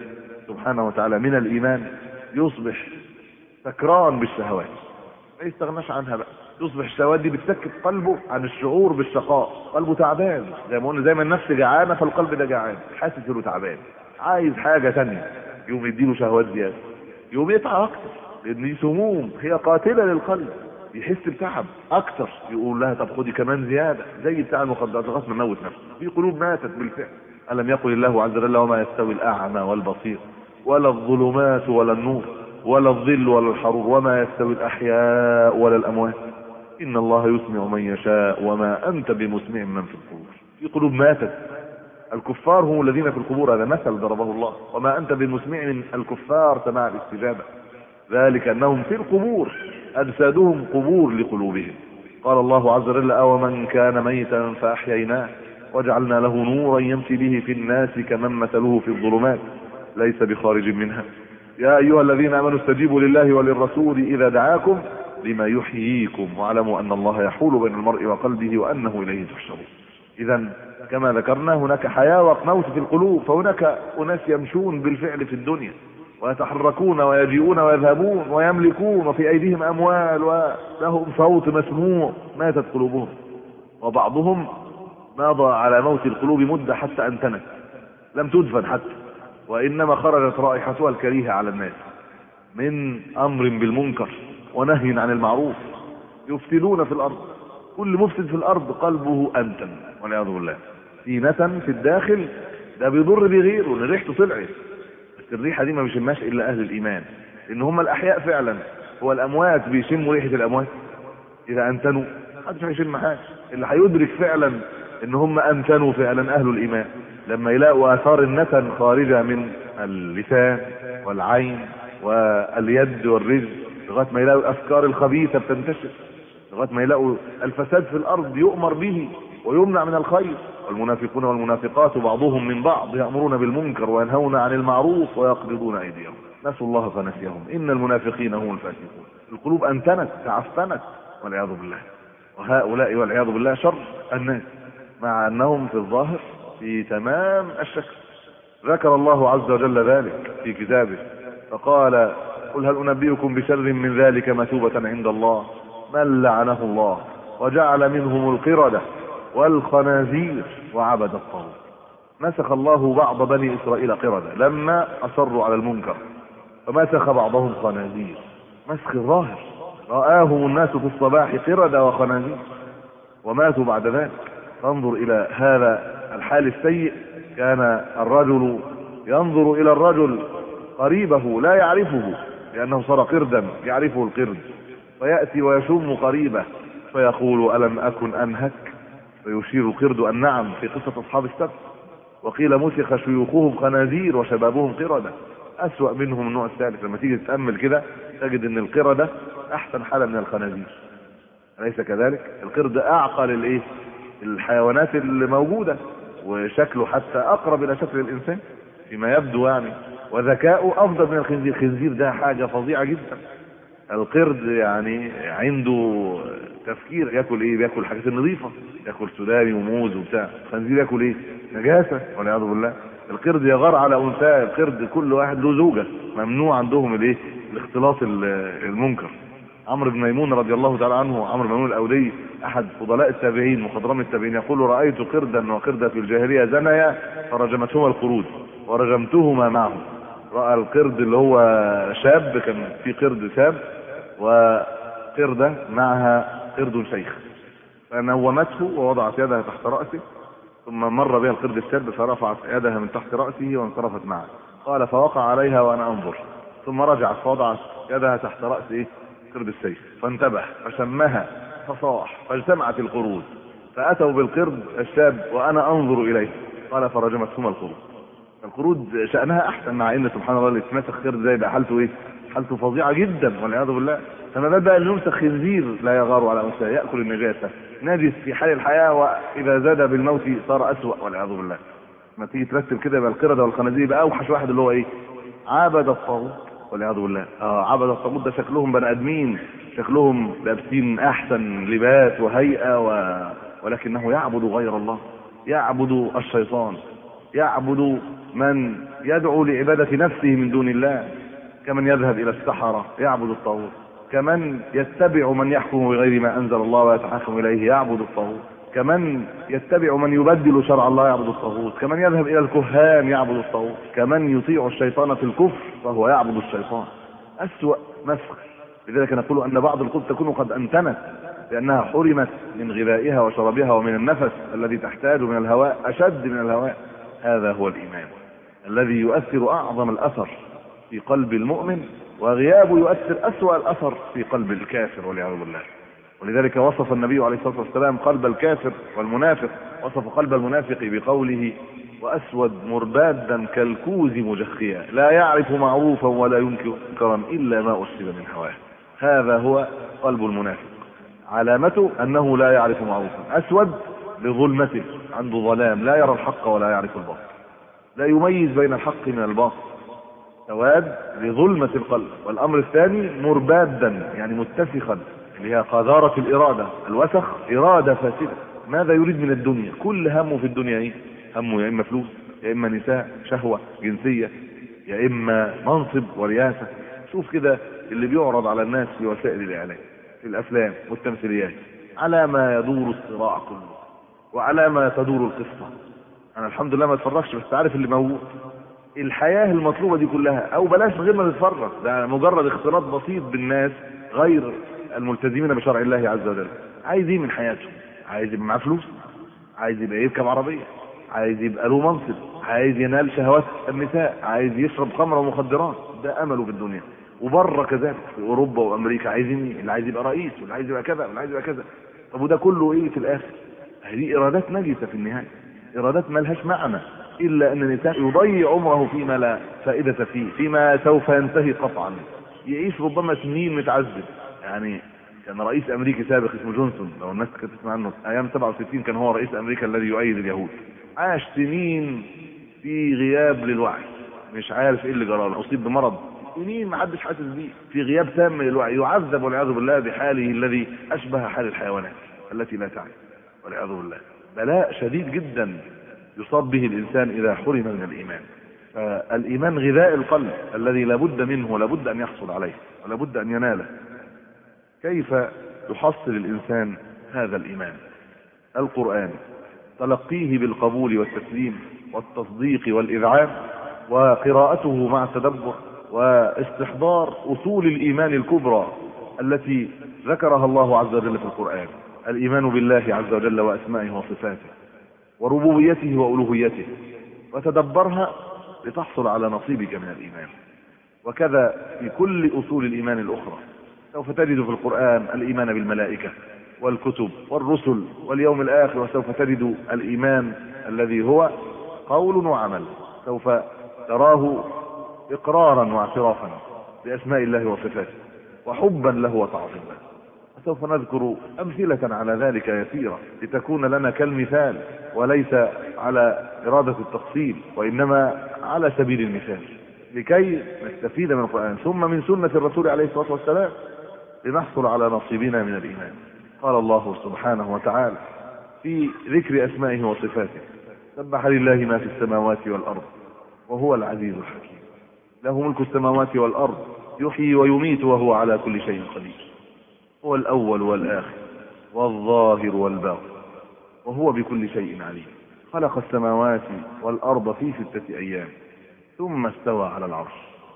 سبحانه وتعالى من الإيمان يصبح سكران بالشهوات، ما يستغناش عنها بقى. يصبح الشهوات دي بتسكت قلبه عن الشعور بالشقاء، قلبه تعبان زي ما قلنا، زي ما النفس جعانه فالقلب ده جعان، حاسس انه تعبان عايز حاجه ثانيه، يقوم يديله شهوات زياده، يقوم يتعب اكتر، لان دي سموم هي قاتله للقلب، يحس بتعب اكتر، يقول لها طب خدي كمان زياده، زي بتاع المخدرات لغايه ما نموت نفسه. في قلوب ماتت بالفعل. الم يقل الله عز وجل وما يستوي الاعمى والبصير ولا الظلمات ولا النور ولا الظل ولا الحرور وما يستوي الاحياء ولا الاموات ان الله يسمع من يشاء وما انت بمسمع من في القبور. في قلوب ماتت، الكفار هم الذين في القبور، هذا مثل ضربه الله، وما انت بمسمع من الكفار سماع الاستجابه، ذلك انهم في القبور اجسادهم قبور لقلوبهم. قال الله عز وجل أومن كان ميتا فاحييناه وجعلنا له نورا يمشي به في الناس كمن مثله في الظلمات ليس بخارج منها يا ايها الذين امنوا استجيبوا لله وللرسول اذا دعاكم لما يحييكم واعلموا ان الله يحول بين المرء وقلبه وانه اليه تحشرون. اذا كما ذكرنا هناك حياة وموت في القلوب، فهناك اناس يمشون بالفعل في الدنيا ويتحركون ويجيئون ويذهبون ويملكون وفي ايديهم اموال ولهم صوت مسموع، ماتت قلوبهم. وبعضهم مضى على موت القلوب مدة حتى انتنت، لم تدفن حتى، وانما خرجت رائحتها الكريهة على الناس من امر بالمنكر ونهي عن المعروف، يفسدون في الارض. كل مفسد في الارض قلبه انتن والعياذ بالله، في نتن في الداخل، ده بيضر بغيره ان ريحته طلعت، بس الريحه دي ما بيشمهاش الا اهل الايمان، لان هم الاحياء فعلا. هو الاموات بيشموا ريحه الاموات؟ اذا انتنوا محدش هيشم حاجه. اللي هيدرك فعلا ان هم انتنوا فعلا اهل الايمان لما يلاقوا اثار النتن خارجه من اللسان والعين واليد والرجل، لغايه ما يلاقوا الافكار الخبيثه بتنتشر، لغايه ما يلاقوا الفساد في الارض يؤمر به ويمنع من الخير. والمنافقون والمنافقات بعضهم من بعض يأمرون بالمنكر وينهون عن المعروف ويقبضون ايديهم نسوا الله فنسيهم ان المنافقين هم الفاسقون. القلوب انتنت تعفنت والعياذ بالله، وهؤلاء والعياذ بالله شر الناس، مع انهم في الظاهر في تمام الشكل. ذكر الله عز وجل ذلك في كتابه فقال قل هل انبئكم بشر من ذلك مثوبة عند الله من لعنه الله وجعل منهم القردة والخنازير وعبد الطاغوت. مسخ الله بعض بني اسرائيل قردة لما اصروا على المنكر، فمسخ بعضهم خنازير، مسخ الظاهر، رآهم الناس في الصباح قردة وخنازير وماتوا بعد ذلك. فانظر الى هذا الحال السيء، كان الرجل ينظر الى الرجل قريبه لا يعرفه لانه صار قردا يعرفه القرد، فيأتي ويشم قريبه فيقول ألم أكن أنهك، فيشير القرد أن نعم في قصة أصحاب السبت. وقيل مسخ شيوخهم خنازير وشبابهم قردة، أسوأ منهم النوع الثالث. لما تيجي تتأمل كده تجد أن القردة أحسن حالة من الخنازير، أليس كذلك؟ القرد أعقل الحيوانات اللي موجودة، وشكله حتى أقرب إلى شكل الإنسان فيما يبدو يعني، وذكاؤه أفضل من الخنزير. الخنزير ده حاجة فظيعة جدا. القرد يعني عنده تفكير، ياكل ايه؟ بياكل الحاجات النظيفه، ياكل سوداني وموز وبتاع. الخنزير ياكل ايه؟ نجاسه والعياذ بالله. القرد يغار على انثى، القرد كل واحد له زوجه، ممنوع عندهم الاختلاط المنكر. عمرو بن ميمون رضي الله تعالى عنه، عمرو بن ميمون الاودي احد فضلاء التابعين مخضرم التابعين، يقول رايت قردا وقرده في الجاهليه زنيا فرجمتهما القرود ورجمتهما معه. راى القرد اللي هو شاب، كان في قرد شاب وقردة معها قرد شيخ، فنومته ووضعت يدها تحت رأسه، ثم مر بها القرد الشاب فرفعت يدها من تحت رأسه وانصرفت معه. قال فوقع عليها وانا انظر، ثم رجعت فوضعت يدها تحت رأس قرد الشيخ، فانتبه فشمها فصاح، فاجتمعت القرود فأتوا بالقرد الشاب وانا انظر اليه. قال فرجمتهما القرود. القرود شأنها احسن، مع ان سبحان الله اللي يتمسخ قرد زي ده حالته ايه؟ حالته فظيعه جدا والعياذ بالله. فما بقى اللي يمسخ خنزير لا يغار على انثى ياكل النجاسه، نجس في حال الحياه، واذا زاد بالموت صار اسوأ والعياذ بالله. ما تيجي ترتب كده يبقى القرده والخنازير يبقى اوحش واحد اللي هو ايه؟ عبد الطاغوت والعياذ بالله. عبد الطاغوت ده شكلهم بني ادمين، شكلهم لابسين احسن لباس وهيئه ولكنه يعبد غير الله، يعبد الشيطان، يعبد من يدعو لعبادة نفسه من دون الله، كمن يذهب إلى السحرة يعبد الطاغوت، كمن يتبع من يحكم بغير ما أنزل الله ويتحاكم إليه يعبد الطاغوت، كمن يتبع من يبدل شرع الله يعبد الطاغوت، كمن يذهب إلى الكهان يعبد الطاغوت، كمن يطيع الشيطان في الكفر فهو يعبد الشيطان. أسوأ مسخ. لذلك نقول أن بعض القلوب تكون قد أنتنت لأنها حرمت من غذائها وشرابها ومن النفس الذي تحتاج من الهواء أشد من الهواء. هذا هو الإيمان الذي يؤثر أعظم الأثر في قلب المؤمن، وغيابه يؤثر أسوأ الأثر في قلب الكافر والعياذ بالله. ولذلك وصف النبي عليه الصلاة والسلام قلب الكافر والمنافق، وصف قلب المنافق بقوله: وأسود مربادا كالكوز مجخيا لا يعرف معروفا ولا ينكر منكرا إلا ما أصيب من هواه. هذا هو قلب المنافق، علامته أنه لا يعرف معروفا، أسود لظلمته، عنده ظلام، لا يرى الحق ولا يعرف الباطل، لا يميز بين الحق من الباطل، سواد لظلمة القلب. والأمر الثاني مربادا، يعني متسخا، اللي هي قذارة الإرادة، الوسخ إرادة فاسدة. ماذا يريد من الدنيا؟ كل همه في الدنيا ايه؟ همه يا إما فلوس، يا إما نساء، شهوة جنسية، يا إما منصب ورياسة. شوف كده اللي بيعرض على الناس في وسائل الإعلام، في الأفلام والتمثيليات، على ما يدور الصراع كله وعلى ما تدور القصة. أنا الحمد لله ما اتفرجش، بس عارف اللي موجود. الحياة المطلوبة دي كلها، أو بلاش من غير ما تتفرج، ده مجرد اختلاط بسيط بالناس غير الملتزمين بشرع الله عز وجل. عايز ايه من حياته؟ عايز يبقى معاه فلوس، عايز يبقى يركب عربية، عايز يبقى له منصب، عايز ينال شهوات النساء، عايز يشرب خمر ومخدرات. ده امله في الدنيا. وبره كذلك، في اوروبا وامريكا عايزين ايه؟ اللي عايز يبقى رئيس، واللي عايز يبقى كذا، واللي عايز يبقى كذا. طب وده كله ايه في الاخر؟ هذه ارادات نجسة في النهاية، ارادات ما لهاش معنى الا ان الانسان يضيع عمره فيما لا فائدة فيه، فيما سوف ينتهي قطعا، يعيش ربما سنين متعذب. يعني كان رئيس امريكي سابق اسمه جونسون، لو الناس كانت تسمع عنه، ايام 67 كان هو رئيس امريكا الذي يؤيد اليهود. عاش سنين في غياب للوعي، مش عارف ايه اللي جراله، اصيب بمرض سنين ما حدش حاسس بيه، في غياب تام للوعي، يعذب والعياذ بالله بحاله الذي اشبه حال الحيوانات التي لا تعي والعياذ بالله. بلاء شديد جدا يصاب به الانسان اذا حرم من الايمان. فالايمان غذاء القلب الذي لابد منه ولابد ان يحصل عليه ولابد ان يناله. كيف يحصل الانسان هذا الايمان؟ القرآن، تلقيه بالقبول والتسليم والتصديق والاذعان، وقراءته مع التدبر، واستحضار اصول الايمان الكبرى التي ذكرها الله عز وجل في القرآن. الايمان بالله عز وجل واسمائه وصفاته وربوبيته والوهيته، وتدبرها لتحصل على نصيبك من الايمان. وكذا في كل اصول الايمان الاخرى. سوف تجد في القرآن الايمان بالملائكة والكتب والرسل واليوم الاخر، وسوف تجد الايمان الذي هو قول وعمل، سوف تراه اقرارا واعترافا باسماء الله وصفاته وحبا له وتعظيما. وسوف نذكر امثلة على ذلك يسيرة لتكون لنا كالمثال، وليس على إرادة التفصيل وإنما على سبيل المثال، لكي نستفيد من القرآن ثم من سنة الرسول عليه الصلاة والسلام لنحصل على نصيبنا من الإيمان. قال الله سبحانه وتعالى في ذكر أسمائه وصفاته: سبح لله ما في السماوات والأرض وهو العزيز الحكيم، له ملك السماوات والأرض يحيي ويميت وهو على كل شيء قدير، هو الأول والآخر والظاهر والباطن وهو بكل شيء عليم، خلق السماوات والأرض في 6 أيام ثم استوى على العرش،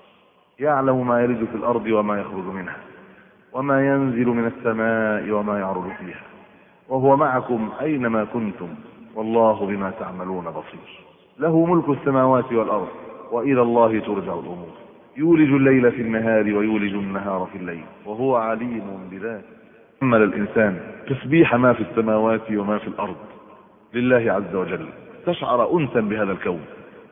يعلم ما يلج في الأرض وما يخرج منها وما ينزل من السماء وما يعرج فيها وهو معكم أينما كنتم والله بما تعملون بصير، له ملك السماوات والأرض وإلى الله ترجع الأمور، يولج الليل في النهار ويولج النهار في الليل وهو عليم بذاته. أمل الإنسان تسبيح ما في السماوات وما في الأرض لله عز وجل، تشعر أنسا بهذا الكون،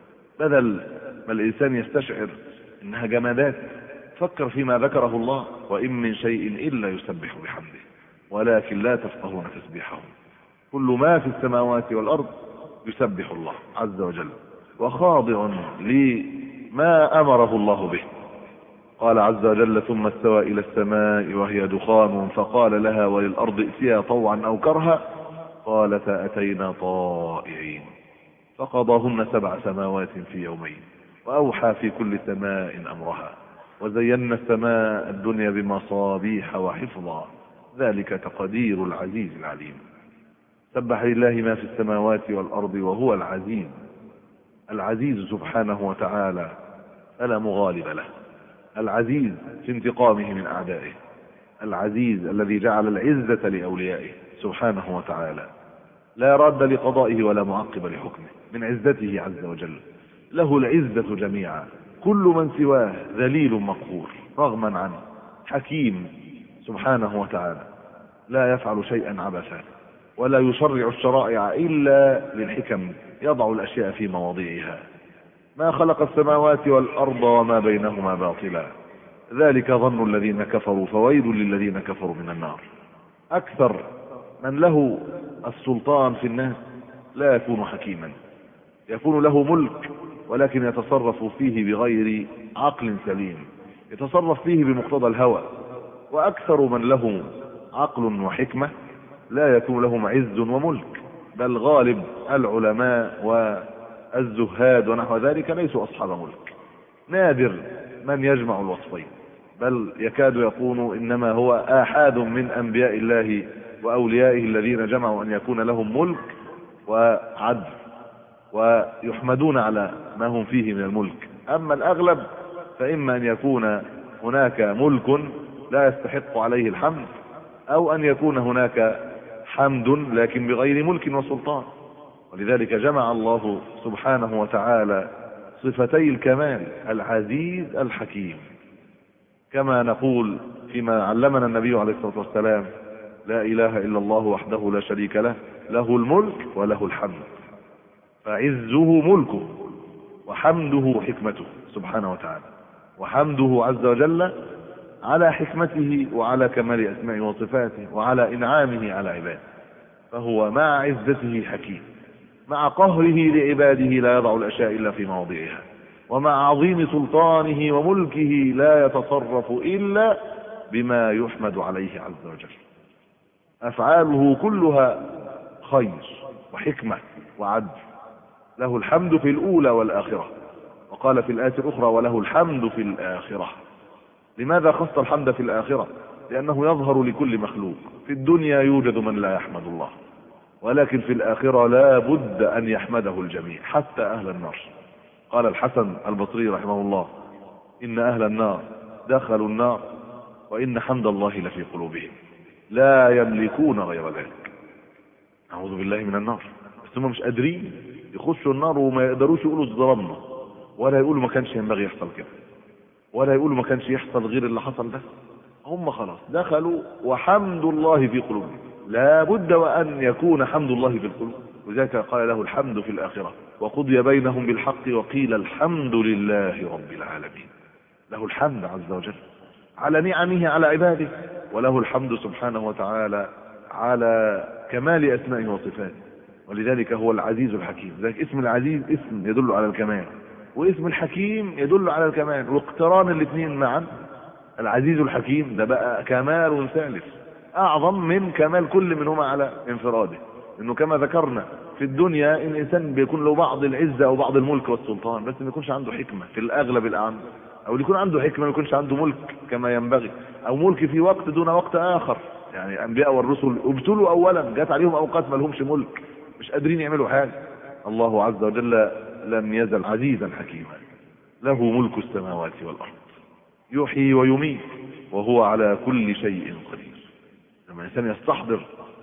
بدل ما الإنسان يستشعر إنها جمادات. فكر فيما ذكره الله: وإن من شيء إلا يسبح بحمده ولكن لا تفقهون تسبيحهم. كل ما في السماوات والأرض يسبح الله عز وجل وخاضع لما أمره الله به. قال عز وجل: ثم استوى إلى السماء وهي دخان فقال لها وللأرض ائتيا طوعا أو كرها قالتا أتينا طائعين. فقضاهن 7 سماوات في يومين وأوحى في كل سماء أمرها وزينا السماء الدنيا بمصابيح وحفظا ذلك تقدير العزيز العليم. سبح لله ما في السماوات والأرض وهو العزيز العزيز سبحانه وتعالى فلا مغالب له. العزيز في انتقامه من أعدائه، العزيز الذي جعل العزة لأوليائه سبحانه وتعالى، لا راد لقضائه ولا معقب لحكمه من عزته عز وجل. له العزة جميعا، كل من سواه ذليل مقهور رغما عنه. حكيم سبحانه وتعالى لا يفعل شيئا عبثا ولا يشرع الشرائع إلا للحكم، يضع الأشياء في مواضيعها. ما خلق السماوات والأرض وما بينهما باطلا ذلك ظن الذين كفروا فويل للذين كفروا من النار. أكثر من له السلطان في الناس لا يكون حكيما، يكون له ملك ولكن يتصرف فيه بغير عقل سليم، يتصرف فيه بمقتضى الهوى. وأكثر من له عقل وحكمة لا يكون لهم عز وملك، بل غالب العلماء والزهاد ونحو ذلك ليسوا أصحاب ملك. نادر من يجمع الوصفين، بل يكاد يكون إنما هو آحاد من أنبياء الله وأوليائه الذين جمعوا أن يكون لهم ملك وعدل ويحمدون على ما هم فيه من الملك. أما الأغلب فإما أن يكون هناك ملك لا يستحق عليه الحمد، أو أن يكون هناك حمد لكن بغير ملك وسلطان. ولذلك جمع الله سبحانه وتعالى صفتي الكمال، العزيز الحكيم، كما نقول فيما علمنا النبي عليه الصلاة والسلام: لا إله إلا الله وحده لا شريك له، له الملك وله الحمد. فعزه ملكه وحمده حكمته سبحانه وتعالى، وحمده عز وجل على حكمته وعلى كمال أسمائه وصفاته وعلى إنعامه على عباده. فهو مع عزته حكيم، مع قهره لعباده لا يضع الأشياء إلا في مواضعها، ومع عظيم سلطانه وملكه لا يتصرف إلا بما يحمد عليه عز وجل. أفعاله كلها خير وحكمة وعدل. له الحمد في الأولى والآخرة، وقال في الآية الأخرى: وله الحمد في الآخرة. لماذا خص الحمد في الآخرة؟ لأنه يظهر لكل مخلوق. في الدنيا يوجد من لا يحمد الله، ولكن في الآخرة لا بد أن يحمده الجميع حتى أهل النار. قال الحسن البصري رحمه الله: إن أهل النار دخلوا النار وإن حمد الله لفي قلوبهم لا يملكون غير ذلك. أعوذ بالله من النار. بس هم مش قادرين يخشوا النار وما يقدروش يقولوا ظلمنا، ولا يقولوا ما كانش ينبغي يحصل كده، ولا يقولوا ما كانش يحصل غير اللي حصل ده. هم خلاص دخلوا وحمد الله في قلوبهم. لا بد وأن يكون حمد الله في القلوب. وذلك قال: له الحمد في الآخرة وقضي بينهم بالحق وقيل الحمد لله رب العالمين. له الحمد عز وجل على نعمه على عباده، وله الحمد سبحانه وتعالى على كمال أسمائه وصفاته. ولذلك هو العزيز الحكيم. ذلك اسم العزيز اسم يدل على الكمال، واسم الحكيم يدل على الكمال، واقتران الاثنين معا العزيز الحكيم ده بقى كمال ثالث اعظم من كمال كل منهما على انفراده. انه كما ذكرنا في الدنيا ان الانسان بيكون له بعض العزة او بعض الملك والسلطان، بس ما يكونش عنده حكمة في الاغلب الاعم، او يكون عنده حكمة ما يكونش عنده ملك كما ينبغي، او ملك في وقت دون وقت اخر. يعني الانبياء والرسل ابتلوا اولا، جات عليهم اوقات ما لهمش ملك، مش قادرين يعملوا حاجة. الله عز وجل لم يزل عزيزا حكيما، له ملك السماوات والارض، يحيي ويميت وهو على كل شيء قدير. لما الانسان يستحضر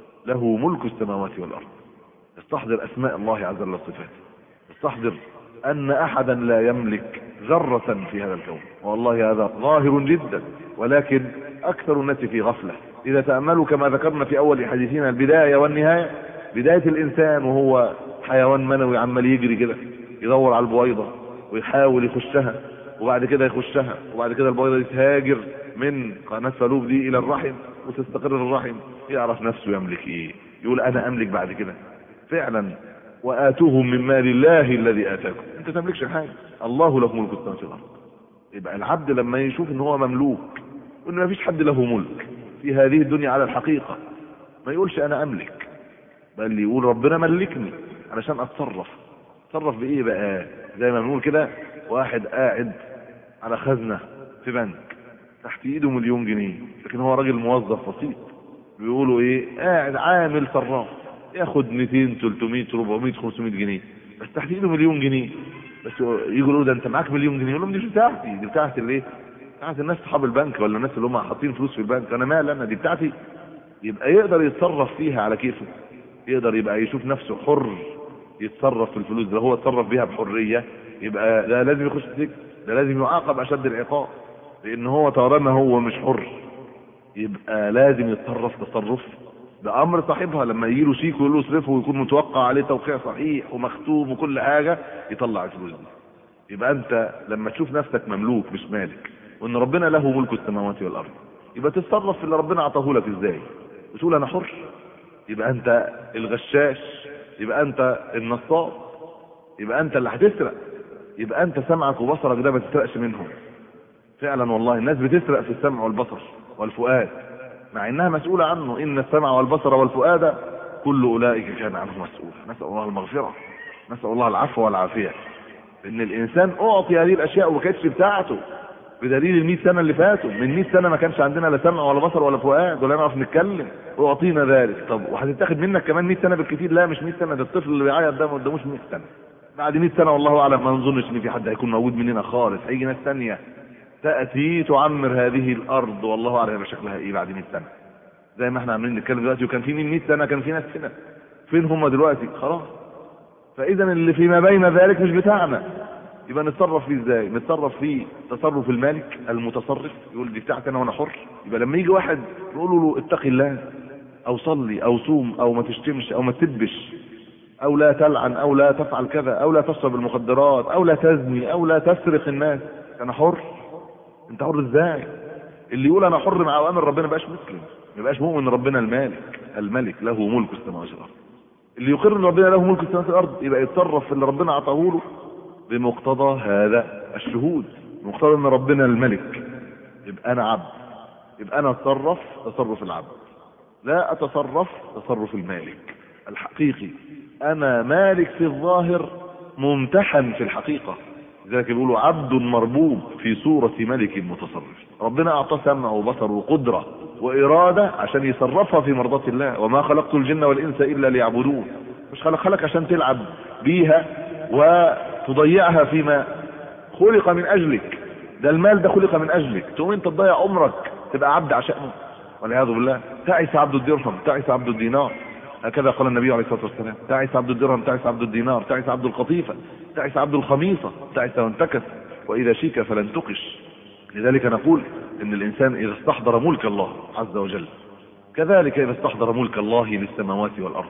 له ملك السماوات والارض، يستحضر اسماء الله عز وجل وصفاته، يستحضر ان احدا لا يملك ذرة في هذا الكون، والله هذا ظاهر جدا، ولكن اكثر الناس في غفلة. اذا تأملوا كما ذكرنا في اول حديثنا البداية والنهاية، بداية الانسان وهو حيوان منوي عمال يجري كده يدور على البويضة ويحاول يخشها، وبعد كده يخشها، وبعد كده البويضة تهاجر من قناة فالوب دي الى الرحم وتستقر الرحم، يعرف نفسه يملك ايه، يقول انا املك بعد كده فعلا. واتوهم من مال الله الذي اتاكم. انت تملكش حاجة، الله له ملك السماوات والارض. يبقى العبد لما يشوف ان هو مملوك وان ما فيش حد له ملك في هذه الدنيا على الحقيقة، ما يقولش انا املك، بل يقول ربنا ملكني علشان اتصرف تصرف بايه بقى؟ زي ما بنقول كده، واحد قاعد على خزنة في بنك تحت ايده 1,000,000 جنيه، لكن هو راجل موظف بسيط، بيقولوا ايه، قاعد عامل صراف ياخد 200 300 400 500 جنيه، بس تحت ايده 1,000,000 جنيه. بس يقولوا ده انت معاك 1,000,000 جنيه، يقول لهم دي مش بتاعتي، دي بتاعت الايه؟ بتاعت الناس اصحاب البنك ولا الناس اللي هم حاطين فلوس في البنك، انا مال انا، دي بتاعتي. يبقى يقدر يتصرف فيها على كيفه، يقدر يبقى يشوف نفسه حر يتصرف في الفلوس ده، هو يتصرف بيها بحريه، يبقى ده لازم يخش السجن، ده لازم يعاقب اشد العقاب، لان هو طالما هو مش حر يبقى لازم يتصرف تصرف بامر صاحبها. لما يجي له شيك ويقول له اصرفه ويكون متوقع عليه توقيع صحيح ومختوم وكل حاجه، يطلع الفلوس دي. يبقى انت لما تشوف نفسك مملوك مش مالك، وان ربنا له ملك السماوات والارض، يبقى تتصرف في اللي ربنا عطاه لك ازاي؟ تقول انا حر، يبقى انت الغشاش، يبقى انت النصاب، يبقى انت اللي هتسرق، يبقى انت سمعك وبصرك ده ما تسرقش منهم. فعلا والله الناس بتسرق في السمع والبصر والفؤاد، مع انها مسؤولة عنه، ان السمع والبصر والفؤاد كل اولئك كان عنه مسؤولا. نسأل الله المغفرة، نسأل الله العفو والعافية. ان الانسان اعطي هذه الاشياء وما كانتش بتاعته، بدليل ال100 سنة اللي فاتوا، من 100 سنة ما كانش عندنا لا سمع ولا بصر ولا فؤاد ولا نعرف نتكلم، واعطينا ذلك. طب وهتتاخد منك كمان 100 سنة بالكثير؟ لا مش 100 سنة، ده الطفل اللي بيعيط ده ما قداموش 100 سنة. بعد 100 سنة والله اعلم، ما نظنش ان في حد هيكون موجود مننا خالص، هيجي ناس ثانية تأتي تعمر هذه الارض، والله اعلم شكلها ايه بعد 100 سنة. زي ما احنا عاملين نتكلم دلوقتي، وكان في 100 سنة كان في ناس هنا، فين هم دلوقتي؟ خلاص. فاذا اللي فيما بين ذلك مش بتاعنا، يبقى نتصرف فيه ازاي؟ نتصرف فيه تصرف المالك المتصرف، يقول دي بتاعتي انا وانا حر. يبقى لما يجي واحد يقول له اتقي الله، او صلي، او صوم، او ما تشتمش، او ما تسبش، او لا تلعن، او لا تفعل كذا، او لا تشرب المخدرات، او لا تزني، او لا تسرق الناس، انا حر. انت حر ازاي؟ اللي يقول انا حر مع اوامر ربنا بقاش مسلم، ما يبقاش مؤمن ربنا الملك له ملك السماوات والارض. اللي يقر ان ربنا له ملك السماوات والارض يبقى يتصرف في اللي ربنا عطاه له بمقتضى هذا الشهود، بمقتضى ان ربنا الملك، يبقى انا عبد، يبقى انا اتصرف تصرف العبد، لا اتصرف تصرف المالك الحقيقي. انا مالك في الظاهر، ممتحن في الحقيقة. لذلك بيقولوا عبد مربوب في صورة ملك متصرف. ربنا اعطاه سمع وبصر وقدرة وارادة عشان يصرفها في مرضاة الله، وما خلقت الجن والانس الا ليعبدون. مش خلقك عشان تلعب بيها وتضيعها فيما خلق من اجلك، ده المال ده خلق من اجلك، تقوم انت تضيع عمرك تبقى عبد عشانه، والعياذ بالله. تعس عبد الدرهم، تعس عبد الدينار، هكذا قال النبي عليه الصلاة والسلام. تعس عبد الدرهم، تعس عبد الدينار، تعس عبد القطيفة، تعس عبد الخميصة، تعس وانتكس، واذا شيك فلن تقش. لذلك نقول ان الانسان اذا استحضر ملك الله عز وجل، كذلك اذا استحضر ملك الله للسماوات والارض،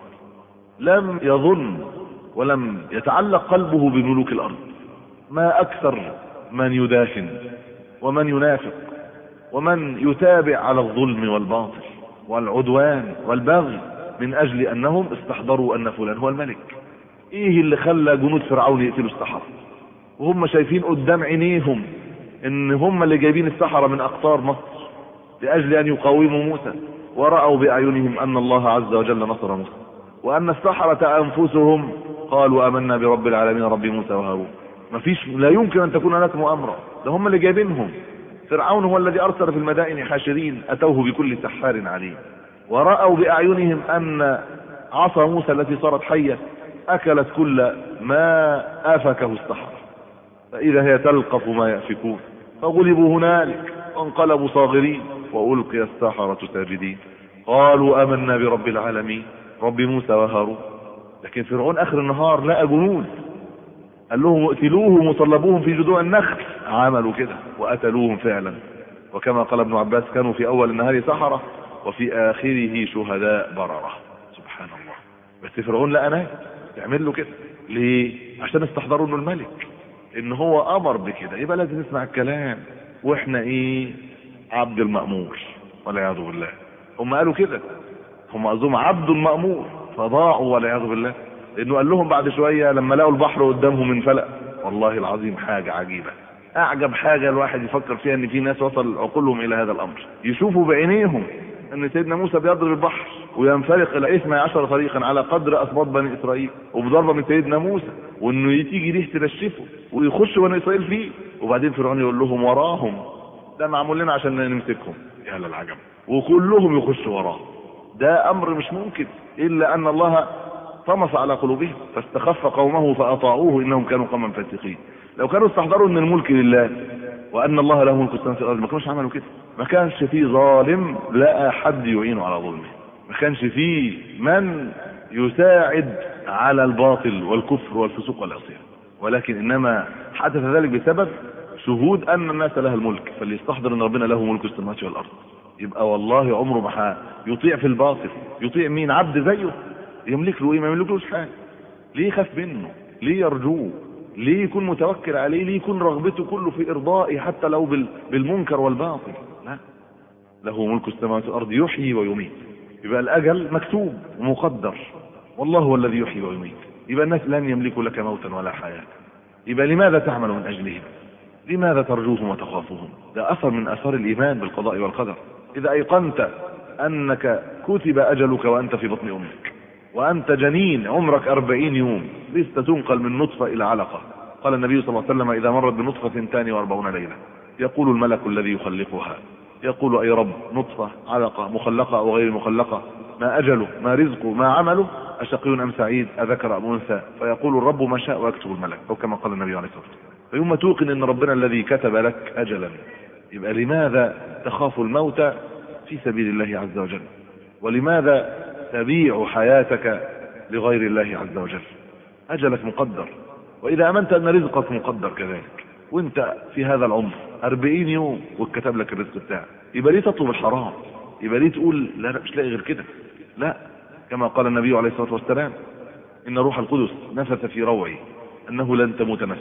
لم يظن ولم يتعلق قلبه بملوك الارض. ما اكثر من يداهن ومن ينافق ومن يتابع على الظلم والباطل والعدوان والبغي من اجل انهم استحضروا ان فلان هو الملك. ايه اللي خلى جنود فرعون يقتلوا السحرة وهم شايفين قدام عينيهم ان هم اللي جايبين السحرة من اقطار مصر لاجل ان يقاوموا موسى، ورأوا باعينهم ان الله عز وجل نصر موسى، وان السحرة انفسهم قالوا امنا برب العالمين رب موسى وهارون. مفيش، لا يمكن ان تكون هناك مؤامرة، ده هم اللي جايبينهم. فرعون هو الذي ارسل في المدائن حاشرين اتوه بكل سحار عليم، ورأوا باعينهم ان عصا موسى التي صارت حية اكلت كل ما افكه السحر، فاذا هي تلقف ما يأفكون، فغلبوا هنالك وانقلبوا صاغرين والقي السحرة ساجدين قالوا امنا برب العالمين رب موسى وهارون. لكن فرعون اخر النهار لقى جنود، قال لهم اقتلوهم وصلبوهم في جذوع النخل، عملوا كده وقتلوهم فعلا. وكما قال ابن عباس كانوا في اول النهار سحرة وفي اخره شهداء بررة. سبحان الله. بس فرعون لقى ناس يعمل له كده ليه؟ عشان استحضروا انه الملك، ان هو امر بكده، يبقى لازم نسمع الكلام. واحنا ايه؟ عبد المأمور والعياذ بالله. هم قالوا كده، هم قصدهم عبد المأمور فضاعوا والعياذ بالله، لانه قال لهم بعد شوية لما لقوا البحر قدامهم انفلق. والله العظيم حاجة عجيبة، اعجب حاجة الواحد يفكر فيها ان في ناس وصل عقولهم الى هذا الامر، يشوفوا بعينيهم ان سيدنا موسى بيضرب البحر وينفرق الى 12 طريقا على قدر اسباط بني اسرائيل، وبضربه من سيدنا موسى، وانه تيجي ريح تنشفه ويخش بني اسرائيل فيه، وبعدين فرعون يقول لهم وراهم، ده معمول لنا عشان نمسكهم. يا للعجب، وكلهم يخشوا وراه. ده امر مش ممكن الا ان الله طمس على قلوبهم فاستخف قومه فاطاعوه انهم كانوا قوما فاسقين. لو كانوا استحضروا ان الملك لله وان الله له ملك السماوات والارض ما كانوش عملوا كده. ما كانش فيه ظالم لقى حد يعينه على ظلمه، ما كانش فيه من يساعد على الباطل والكفر والفسوق والعصيان، ولكن انما حدث ذلك بسبب شهود ان الناس لها الملك. فاللي يستحضر ان ربنا له ملك السماوات والارض يبقى والله عمره ما يطيع في الباطل. يطيع مين؟ عبد زيه يملك له ايه؟ ما يملكلوش حاجه. ليه يخاف منه؟ ليه يرجوه؟ ليه يكون متوكل عليه؟ ليه يكون رغبته كله في ارضائه حتى لو بالمنكر والباطل؟ لا، له ملك السماوات والارض يحيي ويميت. يبقى الاجل مكتوب ومقدر، والله هو الذي يحيي ويميت. يبقى الناس لن يملكوا لك موتا ولا حياه. يبقى لماذا تعمل من اجلهم؟ لماذا ترجوهم وتخافهم؟ ده اثر من اثار الايمان بالقضاء والقدر. اذا ايقنت انك كتب اجلك وانت في بطن امك وانت جنين عمرك 40 يوم لست تنقل من نطفه الى علقه. قال النبي صلى الله عليه وسلم اذا مرت بنطفه 42 ليله يقول الملك الذي يخلقها، يقول اي رب، نطفه، علقه، مخلقه او غير مخلقه، ما اجله، ما رزقه، ما عمله، اشقي ام سعيد، اذكر ام انثى؟ فيقول الرب ما شاء ويكتب الملك، او كما قال النبي عليه الصلاه والسلام. فيوم توقن ان ربنا الذي كتب لك اجلا، يبقى لماذا تخاف الموت في سبيل الله عز وجل؟ ولماذا تبيع حياتك لغير الله عز وجل؟ اجلك مقدر، واذا امنت ان رزقك مقدر كذلك، وانت في هذا العمر 40 يوم واتكتب لك الرزق بتاعك، يبقى ليه تطلب الحرام؟ يبقى ليه تقول لا لا مش لاقي غير كده؟ لا، كما قال النبي عليه الصلاه والسلام ان روح القدس نفث في روعي انه لن تموت نفس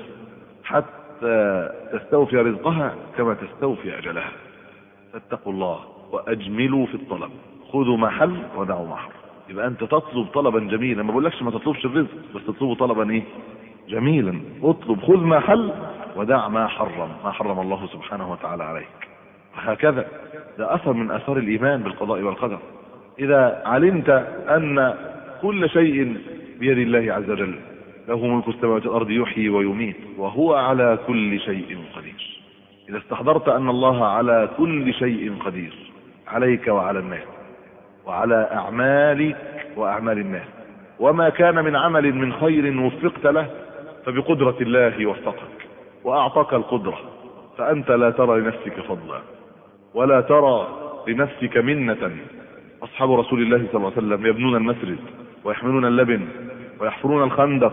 حتى تستوفي رزقها كما تستوفي اجلها. فاتقوا الله واجملوا في الطلب، خذوا ما حل ودعوا ما حرم. يبقى انت تطلب طلبا جميلا، ما بقولكش ما تطلبش الرزق، بس تطلبه طلبا ايه؟ جميلا. اطلب، خذ ما حل ودع ما حرم، ما حرم الله سبحانه وتعالى عليك. وهكذا ده اثر من اثار الايمان بالقضاء والقدر. اذا علمت ان كل شيء بيد الله عز وجل، له ملك السماوات والارض يحيي ويميت وهو على كل شيء قدير. اذا استحضرت ان الله على كل شيء قدير عليك وعلى الناس وعلى اعمالك واعمال الناس، وما كان من عمل من خير وفقت له فبقدرة الله وفقك واعطاك القدرة، فانت لا ترى لنفسك فضلا ولا ترى لنفسك منة. اصحاب رسول الله صلى الله عليه وسلم يبنون المسجد ويحملون اللبن ويحفرون الخندق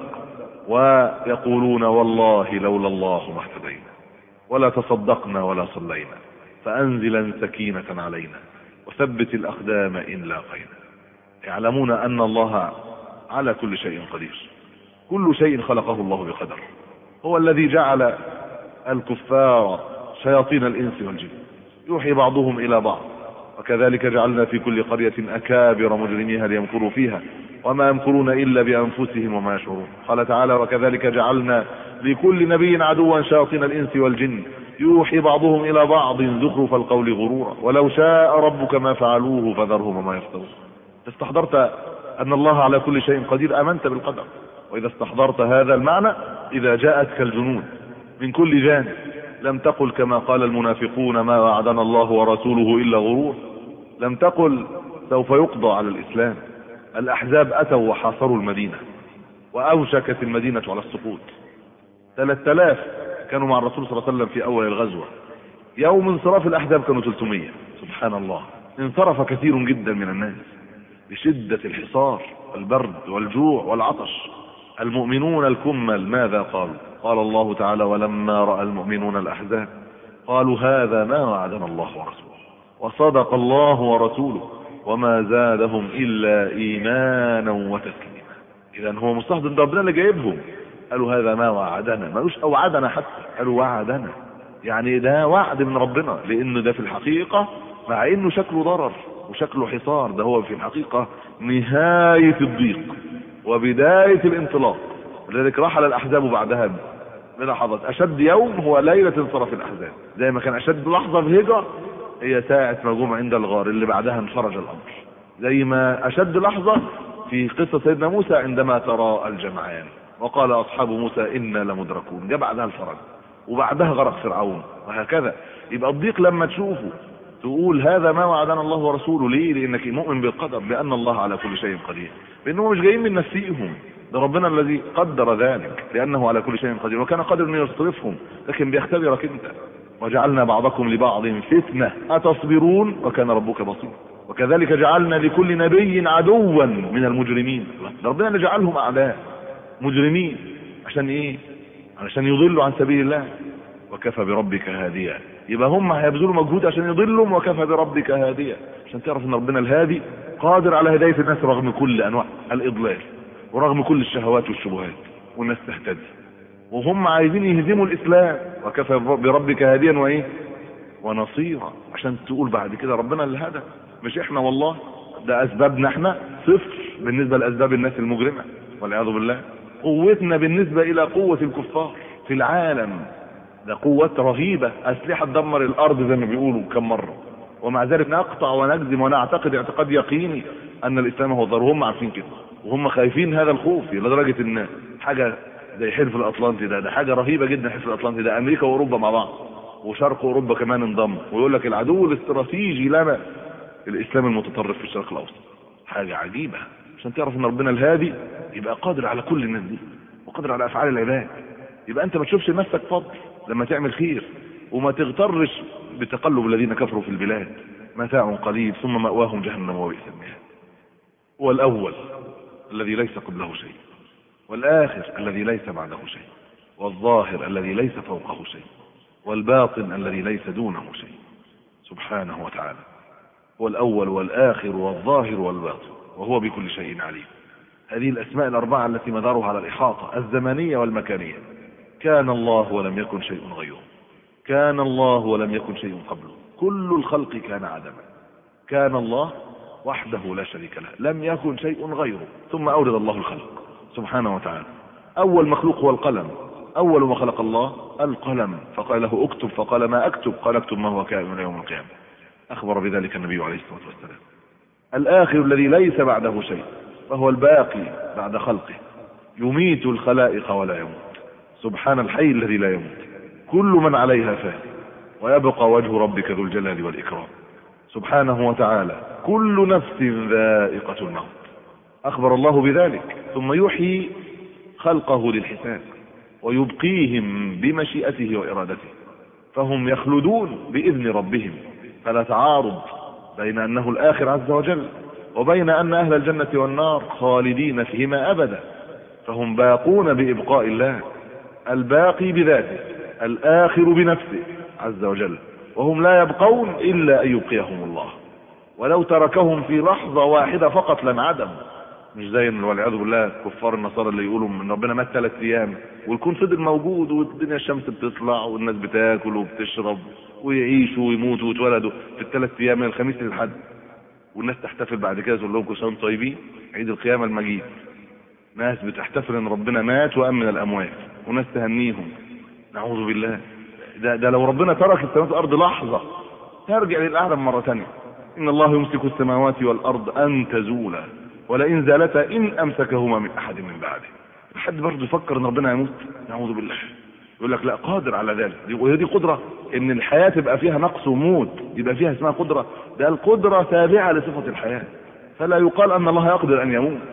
ويقولون والله لولا الله ما اهتدينا ولا تصدقنا ولا صلينا، فانزلا سكينة علينا وثبت الاقدام ان لاقينا. يعلمون ان الله على كل شيء قدير. كل شيء خلقه الله بقدر. هو الذي جعل الكفار شياطين الانس والجن يوحي بعضهم الى بعض، وكذلك جعلنا في كل قرية اكابر مجرميها ليمكروا فيها وما يمكرون الا بانفسهم وما يشعرون. قال تعالى وكذلك جعلنا لكل نبي عدوا شياطين الانس والجن يوحي بعضهم الى بعض زخرف القول غرورا ولو شاء ربك ما فعلوه فذرهم وما يفترون. استحضرت ان الله على كل شيء قدير، امنت بالقدر. واذا استحضرت هذا المعنى، اذا جاءتك الجنود من كل جانب لم تقل كما قال المنافقون ما وعدنا الله ورسوله الا غرور. لم تقل سوف يقضى على الاسلام. الاحزاب اتوا وحاصروا المدينة واوشكت المدينة على السقوط. 3000 كانوا مع الرسول صلى الله عليه وسلم في اول الغزوة. يوم انصراف الاحزاب كانوا 300. سبحان الله، انصرف كثير جدا من الناس بشدة الحصار والبرد والجوع والعطش. المؤمنون الكمل ماذا قالوا؟ قال الله تعالى ولما رأى المؤمنون الأحزاب قالوا هذا ما وعدنا الله ورسوله وصدق الله ورسوله وما زادهم إلا إيمانا وتسليما. إذن هو مستحضر ده ربنا اللي جايبهم. قالوا هذا ما وعدنا، ما قالوش أوعدنا حتى، قالوا وعدنا. يعني ده وعد من ربنا، لأنه ده في الحقيقة مع إنه شكله ضرر وشكله حصار، ده هو في الحقيقة نهاية الضيق وبداية الانطلاق. لذلك رحل الأحزاب بعدها بلحظات. أشد يوم هو ليلة انصراف الأحزاب، زي ما كان أشد لحظة في هجرة هي ساعة ما جم عند الغار اللي بعدها انفرج الأمر. زي ما اشد لحظة في قصة سيدنا موسى عندما ترى الجمعان وقال اصحاب موسى انا لمدركون، جاء بعدها الفرج وبعدها غرق فرعون، وهكذا. يبقى الضيق لما تشوفه تقول هذا ما وعدنا الله ورسوله. ليه؟ لانك مؤمن بالقدر، بان الله على كل شيء قدير، بانهم مش جايين من نفسيهم، ده ربنا الذي قدر ذلك لانه على كل شيء قدير، وكان قادر انه يصرفهم، لكن بيختبرك انت. وجعلنا بعضكم لبعض فتنة اتصبرون وكان ربك بصيرا. وكذلك جعلنا لكل نبي عدوا من المجرمين، ده ربنا اللي جعلهم اعداء مجرمين عشان ايه؟ علشان يضلوا عن سبيل الله. وكفى بربك هاديا، يبقى هم هيبذلوا مجهود عشان يضلوا، وكفى بربك هاديا، عشان تعرف ان ربنا الهادي قادر على هداية الناس رغم كل انواع الاضلال ورغم كل الشهوات والشبهات، والناس تهتدي وهم عايزين يهزموا الاسلام. وكفى بربك هاديا وايه ونصيرا، عشان تقول بعد كده ربنا اللي هدى مش احنا، والله ده اسبابنا احنا صفر بالنسبة لاسباب الناس المجرمة والعياذ بالله. قوتنا بالنسبة الى قوة الكفار في العالم ده قوة رهيبة، اسلحة تدمر الارض زي ما بيقولوا كم مرة، ومع ذلك نقطع ونجزم ونعتقد اعتقاد يقيني ان الاسلام هو الضر. هم عارفين كده وهم خايفين هذا الخوف لدرجة ان حاجة زي حلف الاطلنطي ده حاجة رهيبة جدا. حلف الاطلنطي ده امريكا واوروبا مع بعض، وشرق اوروبا كمان انضم، ويقول لك العدو الاستراتيجي لنا الاسلام المتطرف في الشرق الاوسط. حاجة عجيبة عشان تعرف ان ربنا الهادي يبقى قادر على كل الناس دي وقادر على افعال العباد. يبقى انت ما تشوفش نفسك فضل لما تعمل خير، وما تغترش بتقلب الذين كفروا في البلاد، متاع قليل ثم مأواهم جهنم وبئس المهاد. هو الاول الذي ليس قبله شيء، والاخر الذي ليس بعده شيء، والظاهر الذي ليس فوقه شيء، والباطن الذي ليس دونه شيء، سبحانه وتعالى. هو الاول والاخر والظاهر والباطن، وهو بكل شيء عليم. هذه الاسماء الاربعة التي مدارها على الاحاطة الزمنية والمكانية. كان الله ولم يكن شيء غيره، كان الله ولم يكن شيء قبله، كل الخلق كان عدما. كان الله وحده لا شريك له، لم يكن شيء غيره، ثم أورد الله الخلق سبحانه وتعالى. أول مخلوق هو القلم، أول ما خلق الله القلم، فقال له اكتب، فقال ما أكتب، قال اكتب ما هو كائن يوم القيامة. أخبر بذلك النبي عليه الصلاة والسلام. الآخر الذي ليس بعده شيء، فهو الباقي بعد خلقه، يميت الخلائق ولا يموت، سبحان الحي الذي لا يموت. كل من عليها فان، ويبقى وجه ربك ذو الجلال والإكرام سبحانه وتعالى. كل نفس ذائقة الموت، أخبر الله بذلك. ثم يحيي خلقه للحساب ويبقيهم بمشيئته وإرادته، فهم يخلدون بإذن ربهم. فلا تعارض بين أنه الآخر عز وجل وبين أن أهل الجنة والنار خالدين فيهما أبدا، فهم باقون بإبقاء الله، الباقي بذاته، الآخر بنفسه عز وجل، وهم لا يبقون إلا أن يبقيهم الله. ولو تركهم في لحظة واحدة فقط لانعدم، مش زي والعياذ بالله كفار النصارى اللي يقولوا من ربنا مات 3 أيام والكون فضل موجود، والدنيا الشمس بتطلع والناس بتاكل وبتشرب ويعيشوا ويموتوا ويتولدوا في ال3 أيام من الخميس للحد، والناس تحتفل بعد كده تقول لهم كل سنة وانتم طيبين، عيد القيامة المجيد. ناس بتحتفل ان ربنا مات وامن الاموات، وناس تهنيهم، نعوذ بالله. ده لو ربنا ترك السماوات والارض لحظة ترجع للاعلم مرة ثانية. ان الله يمسك السماوات والارض ان تزولا ولئن زالتا ان امسكهما من احد من بعده. حد برضه يفكر ان ربنا يموت؟ نعوذ بالله. يقول لك لا، قادر على ذلك. وهي دي قدرة، ان الحياة تبقى فيها نقص وموت يبقى فيها اسمها قدرة؟ ده القدرة تابعة لصفة الحياة، فلا يقال ان الله يقدر ان يموت.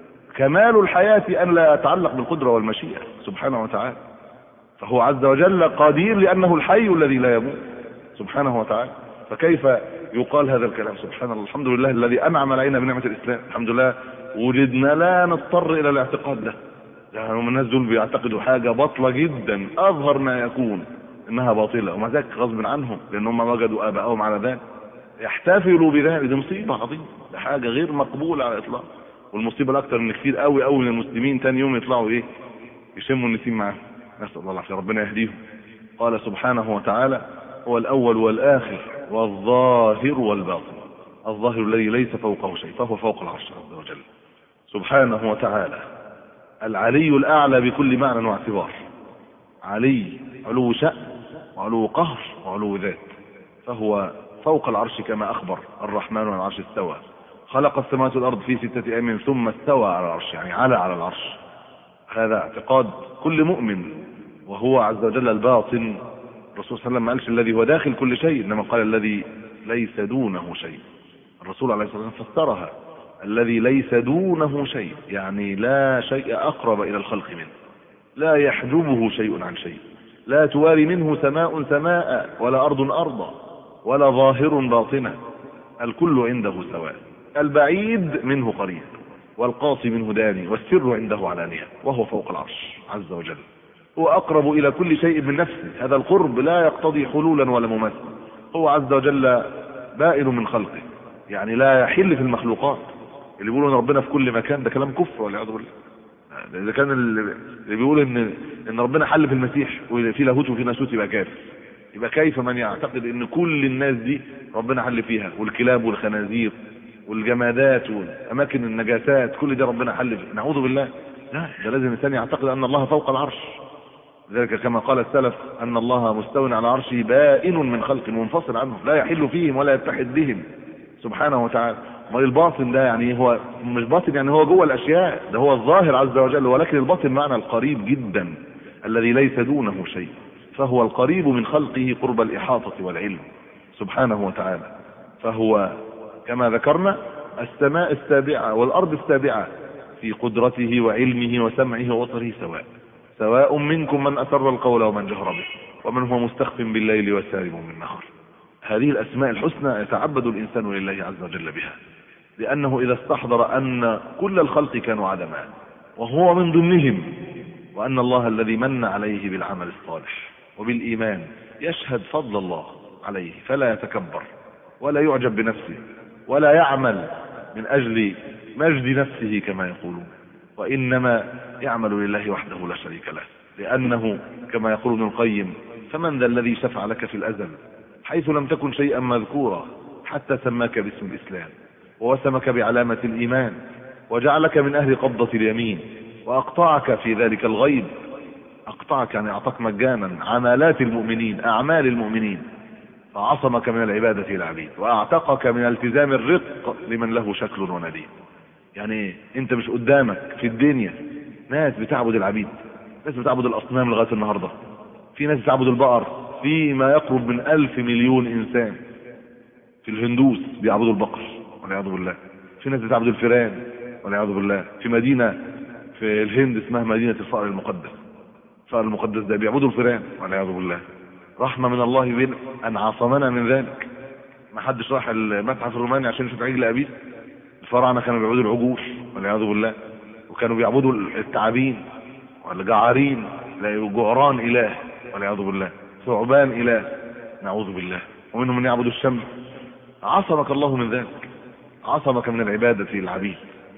كمال الحياة ان لا يتعلق بالقدرة والمشيئة سبحانه وتعالى، فهو عز وجل قدير لانه الحي الذي لا يموت سبحانه وتعالى. فكيف يقال هذا الكلام؟ سبحان الله. الحمد لله الذي انعم علينا بنعمة الاسلام، الحمد لله وجدنا لا نضطر الى الاعتقاد ده. يعني هم الناس دول بيعتقدوا حاجة باطلة جدا، اظهر ما يكون انها باطلة، ومع ذلك غصب عنهم لان هم وجدوا ابائهم على ذلك يحتفلوا بذلك. دي مصيبة عظيمة، ده حاجة غير مقبولة على الاطلاق. والمصيبة الاكثر ان كتير قوي قوي من المسلمين تاني يوم يطلعوا ايه؟ يشموا النسيم معاهم، نسأل الله العافية، ربنا يهديهم. قال سبحانه وتعالى هو الاول والاخر والظاهر والباطن. الظاهر الذي ليس فوقه شيء، فهو فوق العرش عز وجل سبحانه وتعالى. العلي الاعلى بكل معنى واعتبار. علي علو شأن وعلو قهر وعلو ذات، فهو فوق العرش كما اخبر الرحمن على العرش استوى. خلق السماوات والأرض في 6 أيام ثم استوى على العرش، يعني على العرش. هذا اعتقاد كل مؤمن، وهو عز وجل الباطن. الرسول صلى الله عليه وسلم ما قالش الذي هو داخل كل شيء، إنما قال الذي ليس دونه شيء. الرسول عليه الصلاة والسلام فسرها الذي ليس دونه شيء، يعني لا شيء أقرب إلى الخلق منه، لا يحجبه شيء عن شيء، لا تواري منه سماء سماء ولا أرض أرضا ولا ظاهر باطنا، الكل عنده سواء، البعيد منه قريب والقاصي منه داني والسر عنده علانية، وهو فوق العرش عز وجل. هو أقرب إلى كل شيء من نفسه. هذا القرب لا يقتضي حلولا ولا مماثلة. هو عز وجل بائن من خلقه، يعني لا يحل في المخلوقات. اللي بيقولوا ان ربنا في كل مكان ده كلام كفر والعياذ بالله. اذا كان اللي بيقول ان ربنا حل في المسيح وفي لاهوت وفي ناسوت يبقى كافر. يبقى كيف من يعتقد ان كل الناس دي ربنا حل فيها، والكلاب والخنازير والجمادات والاماكن النجاسات كل ده ربنا حل فيها؟ نعوذ بالله. لا، ده لازم الانسان يعتقد ان الله فوق العرش. ذلك كما قال السلف ان الله مستو على عرشه بائن من خلق منفصل عنهم، لا يحل فيهم ولا يتحد بهم سبحانه وتعالى. ما الباطن ده يعني هو مش باطن، يعني هو جوه الاشياء، ده هو الظاهر عز وجل، ولكن الباطن معنى القريب جدا الذي ليس دونه شيء، فهو القريب من خلقه قرب الإحاطة والعلم سبحانه وتعالى. فهو كما ذكرنا السماء السابعة والأرض السابعة في قدرته وعلمه وسمعه وبصره سواء منكم من أسر القول ومن جهر به ومن هو مستخف بالليل وسارب بالنهار. هذه الأسماء الحسنى يتعبد الإنسان لله عز وجل بها، لأنه إذا استحضر أن كل الخلق كانوا عدما وهو من ضمنهم، وأن الله الذي من عليه بالعمل الصالح وبالإيمان يشهد فضل الله عليه، فلا يتكبر ولا يعجب بنفسه ولا يعمل من أجل مجد نفسه كما يقولون، وإنما يعمل لله وحده لا شريك له. لأنه كما يقول ابن القيم: فمن ذا الذي شفع لك في الأزل حيث لم تكن شيئا مذكورا حتى سماك باسم الإسلام ووسمك بعلامة الإيمان وجعلك من أهل قبضة اليمين وأقطعك في ذلك الغيب. أقطعك يعني أعطاك مجانا عمالات المؤمنين، أعمال المؤمنين، فعصمك من العبادة العبيد وأعتقك من التزام الرق لمن له شكل ونديد. يعني أنت مش قدامك في الدنيا ناس بتعبد العبيد، ناس بتعبد الأصنام لغاية النهاردة، في ناس بتعبد البقر، في ما يقرب من 1,000 مليون إنسان في الهندوس بيعبدوا البقر والعياذ بالله، في ناس بتعبد الفيران والعياذ بالله، في مدينة في الهند اسمها مدينة الفأر المقدس، الفأر المقدس ده بيعبدوا الفيران والعياذ بالله. رحمة من الله بنا أن عصمنا من ذلك. ما حدش راح المتحف الروماني عشان يشوف عجل أبيه. الفراعنة كانوا بيعبدوا العجوش والعياذ بالله، وكانوا بيعبدوا التعابين والجعارين، جعران إله والعياذ بالله، ثعبان إله نعوذ بالله، ومنهم من يعبد الشمس. عصمك الله من ذلك، عصمك من العبادة العبيد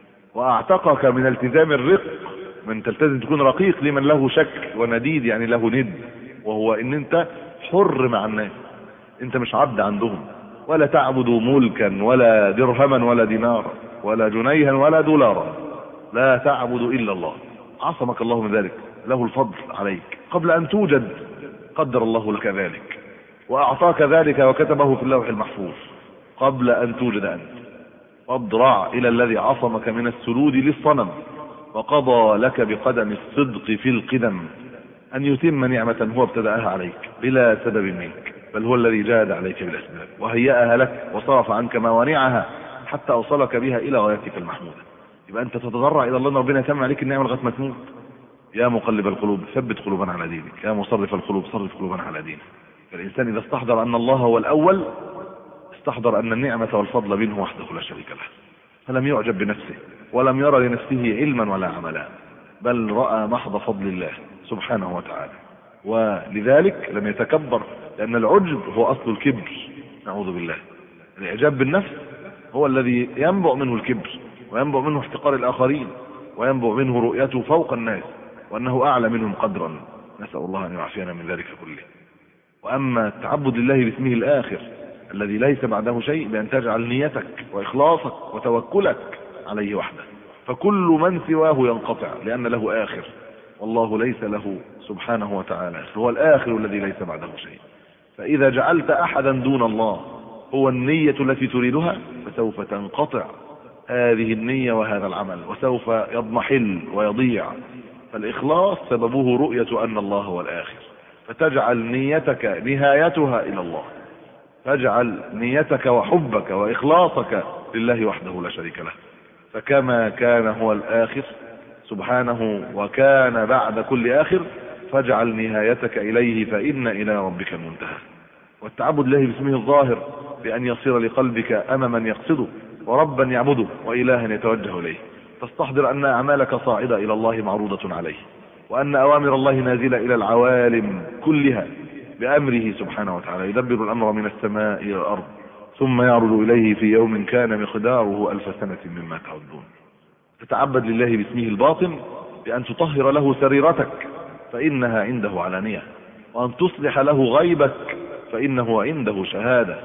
واعتقك من التزام الرق، من تلتزم تكون رقيق لمن له شك ونديد، يعني له ند، وهو ان انت حر مع الناس، انت مش عبد عندهم، ولا تعبد ملكا ولا درهما ولا دينارا ولا جنيها ولا دولارا، لا تعبد الا الله. عصمك الله من ذلك، له الفضل عليك قبل ان توجد، قدر الله لك ذلك واعطاك ذلك وكتبه في اللوح المحفوظ قبل ان توجد انت. فاضرع الى الذي عصمك من السجود للصنم وقضى لك بقدم الصدق في القدم ان يتم نعمة هو ابتدأها عليك بلا سبب منك، بل هو الذي جاد عليك بالاسباب وهيأها لك وصرف عنك موانعها حتى اوصلك بها الى غايتك المحمودة. يبقى انت تتضرع الى الله ان ربنا يتم عليك النعمة لغاية ما تموت. يا مقلب القلوب ثبت قلوبنا على دينك، يا مصرف القلوب صرف قلوبنا على دينك. فالانسان اذا استحضر ان الله هو الاول، استحضر ان النعمة والفضل منه وحده لا شريك له، فلم يعجب بنفسه ولم يرى لنفسه علما ولا عملا، بل رأى محض فضل الله سبحانه وتعالى. ولذلك لم يتكبر، لأن العجب هو أصل الكبر نعوذ بالله. الإعجاب بالنفس هو الذي ينبع منه الكبر، وينبع منه احتقار الآخرين، وينبع منه رؤيته فوق الناس وأنه أعلى منهم قدرا. نسأل الله أن يعافينا من ذلك كله. وأما التعبد لله باسمه الآخر الذي ليس بعده شيء، بأن تجعل نيتك وإخلاصك وتوكلك عليه وحده، فكل من سواه ينقطع لأن له آخر، والله ليس له سبحانه وتعالى، هو الآخر الذي ليس بعده شيء. فإذا جعلت أحدا دون الله هو النية التي تريدها فسوف تنقطع هذه النية وهذا العمل، وسوف يضمحل ويضيع. فالإخلاص سببه رؤية أن الله هو الآخر، فتجعل نيتك نهايتها إلى الله، تجعل نيتك وحبك وإخلاصك لله وحده لا شريك له. فكما كان هو الآخر سبحانه وكان بعد كل آخر، فاجعل نهايتك إليه فإن إلى ربك المنتهى. والتعبد له باسمه الظاهر بأن يصير لقلبك أمما يقصده، وربا يعبده، وإلها يتوجه إليه. تستحضر أن أعمالك صاعدة إلى الله معروضة عليه، وأن أوامر الله نازلة إلى العوالم كلها بأمره سبحانه وتعالى، يدبر الأمر من السماء إلى الأرض ثم يعرض إليه في يوم كان مقداره 1000 سنة مما تعدون. تتعبد لله باسمه الباطن بأن تطهر له سريرتك فإنها عنده علانية، وأن تصلح له غيبك فإنه عنده شهادة،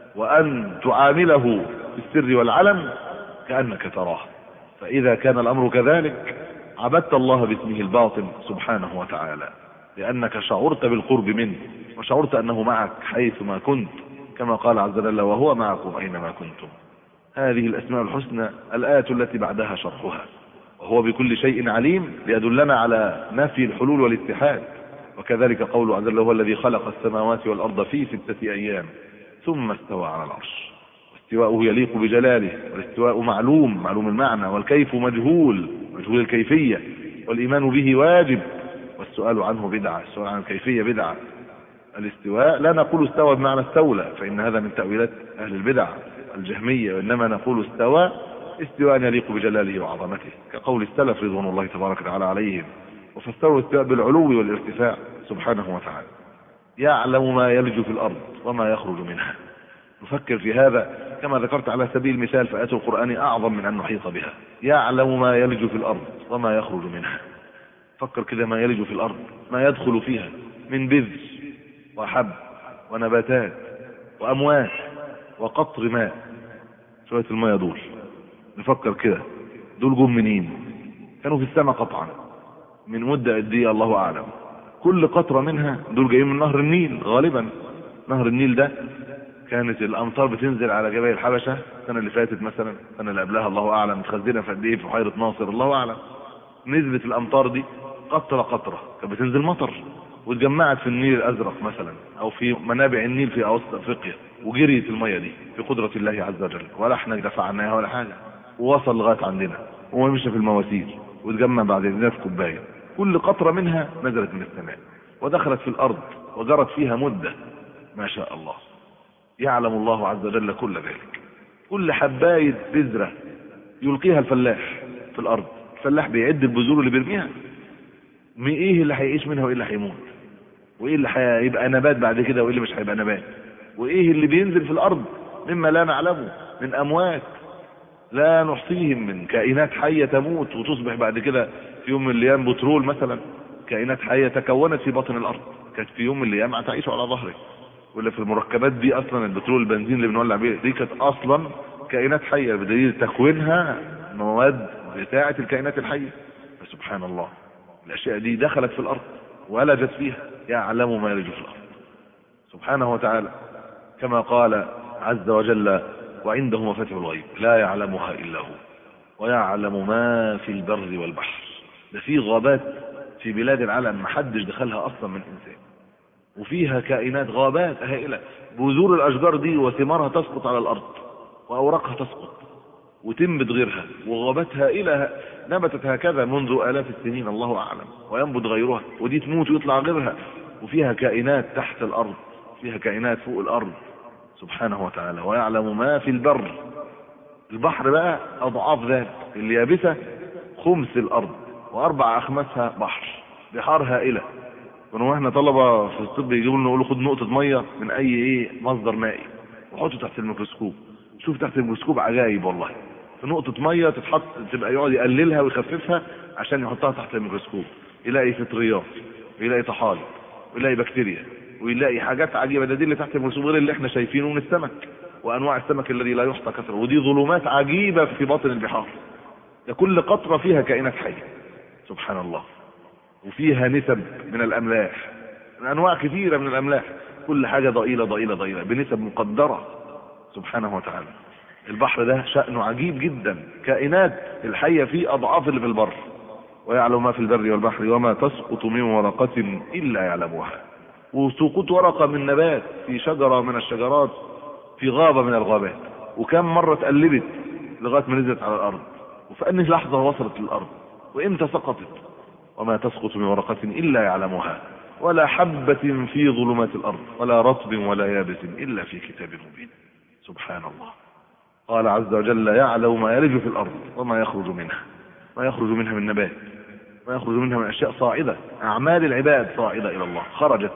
وأن تعامله في السر والعلن كأنك تراه. فإذا كان الأمر كذلك عبدت الله باسمه الباطن سبحانه وتعالى، لأنك شعرت بالقرب منه، وشعرت أنه معك حيثما كنت، كما قال عز وجل: وهو معكم أينما كنتم. هذه الأسماء الحسنى الآية التي بعدها شرحها. وهو بكل شيء عليم ليدلنا على نفي الحلول والاتحاد. وكذلك قوله عز وجل: هو الذي خلق السماوات والأرض في 6 أيام ثم استوى على العرش. واستواؤه يليق بجلاله، والاستواء معلوم المعنى، والكيف مجهول الكيفية، والإيمان به واجب، والسؤال عنه بدعة. السؤال عن الكيفية بدعة. الاستواء لا نقول استوى بمعنى استولى، فإن هذا من تأويلات أهل البدع الجهمية، وإنما نقول استوى استواء يليق بجلاله وعظمته، كقول السلف رضوان الله تبارك وتعالى عليهم، وفسروا الاستواء بالعلو والارتفاع سبحانه وتعالى. يعلم ما يلج في الأرض وما يخرج منها. نفكر في هذا كما ذكرت على سبيل المثال في آيات القرآن أعظم من أن نحيط بها. يعلم ما يلج في الأرض وما يخرج منها. فكر كده، ما يلج في الأرض، ما يدخل فيها من بذر وحب ونباتات وأموات وقطر ماء. شوية الماء دول نفكر كده، دول جم منين؟ كانوا في السماء قطعا من مدة قد ايه الله أعلم. كل قطرة منها دول جايين من نهر النيل غالبا. نهر النيل ده كانت الأمطار بتنزل على جبال الحبشة السنة اللي فاتت مثلا، السنة اللي قبلها الله أعلم، متخزنة في قد ايه في بحيرة ناصر الله أعلم. نزلت الأمطار دي قطرة كانت بتنزل مطر، واتجمعت في النيل الأزرق مثلا، أو في منابع النيل في أوسط أفريقيا، وجريت المية دي في قدرة الله عز وجل، ولا احنا دفعناها ولا حاجة، ووصل لغاية عندنا ومشى في المواسير، واتجمع بعد ذلك في كوباية. كل قطرة منها نزلت من السماء ودخلت في الأرض وجرت فيها مدة ما شاء الله. يعلم الله عز وجل كل ذلك. كل حباية بذرة يلقيها الفلاح في الأرض، الفلاح بيعد البذور اللي بيرميها، ايه اللي هيعيش منها وايه اللي هيموت، وايه اللي هيبقى نبات بعد كده وايه اللي مش هيبقى نبات، وايه اللي بينزل في الأرض مما لا نعلمه من أموات لا نحصيهم، من كائنات حية تموت وتصبح بعد كده في يوم من الأيام بترول مثلا. كائنات حية تكونت في باطن الأرض كانت في يوم من الأيام هتعيش على ظهره. ولا في المركبات دي أصلا البترول البنزين اللي بنولع بيه دي كانت أصلا كائنات حية، بدليل تكوينها مواد بتاعة الكائنات الحية. فسبحان الله، الأشياء دي دخلت في الأرض ولجت فيها. يعلم ما يلج في الأرض سبحانه وتعالى، كما قال عز وجل: وعنده مفاتيح الغيب لا يعلمها إلا هو ويعلم ما في البر والبحر. ده في غابات في بلاد العالم محدش دخلها أصلا من إنسان، وفيها كائنات غابات هائلة، بذور الأشجار دي وثمارها تسقط على الأرض وأوراقها تسقط وتنبت غيرها، وغابات هائلة نبتت هكذا منذ آلاف السنين الله أعلم، وينبت غيرها، ودي تموت ويطلع غيرها. وفيها كائنات تحت الأرض، فيها كائنات فوق الأرض سبحانه وتعالى. ويعلم ما في البر. البحر بقى أضعاف ذلك، اليابسة 5 الأرض و4 أخماسها بحر، بحار هائلة. واحنا طلبة في الطب يجيبوا لنا يقولوا: خد نقطة مية من أي مصدر مائي وحطه تحت الميكروسكوب، شوف تحت الميكروسكوب عجائب والله. في نقطة مية تتحط تبقى يقعد يقللها ويخففها عشان يحطها تحت الميكروسكوب، يلاقي فطريات ويلاقي طحالب ويلاقي بكتيريا ويلاقي حاجات عجيبة. ده دي اللي تحت الميكروسكوب غير اللي احنا شايفينه من السمك وأنواع السمك الذي لا يحصى كثرة. ودي ظلمات عجيبة في باطن البحار. ده كل قطرة فيها كائنات حية سبحان الله. وفيها نسب من الأملاح، من أنواع كثيرة من الأملاح، كل حاجة ضئيلة ضئيلة ضئيلة بنسب مقدرة سبحانه وتعالى. البحر ده شأنه عجيب جدا، كائنات الحية فيه أضعاف اللي في البر. ويعلم ما في البر والبحر وما تسقط من ورقة إلا يعلمها. وسقوط ورقة من نبات في شجرة من الشجرات، في غابة من الغابات، وكم مرة اتقلبت لغاية ما نزلت على الأرض، وفي أنهي لحظة وصلت للأرض، وإمتى سقطت. وما تسقط من ورقة إلا يعلمها، ولا حبة في ظلمات الأرض، ولا رطب ولا يابس إلا في كتاب مبين. سبحان الله. قال عز وجل: يعلم ما يلج في الأرض وما يخرج منها، ما يخرج منها من نبات، ما يخرج منها من أشياء صاعدة، أعمال العباد صاعدة إلى الله خرجت.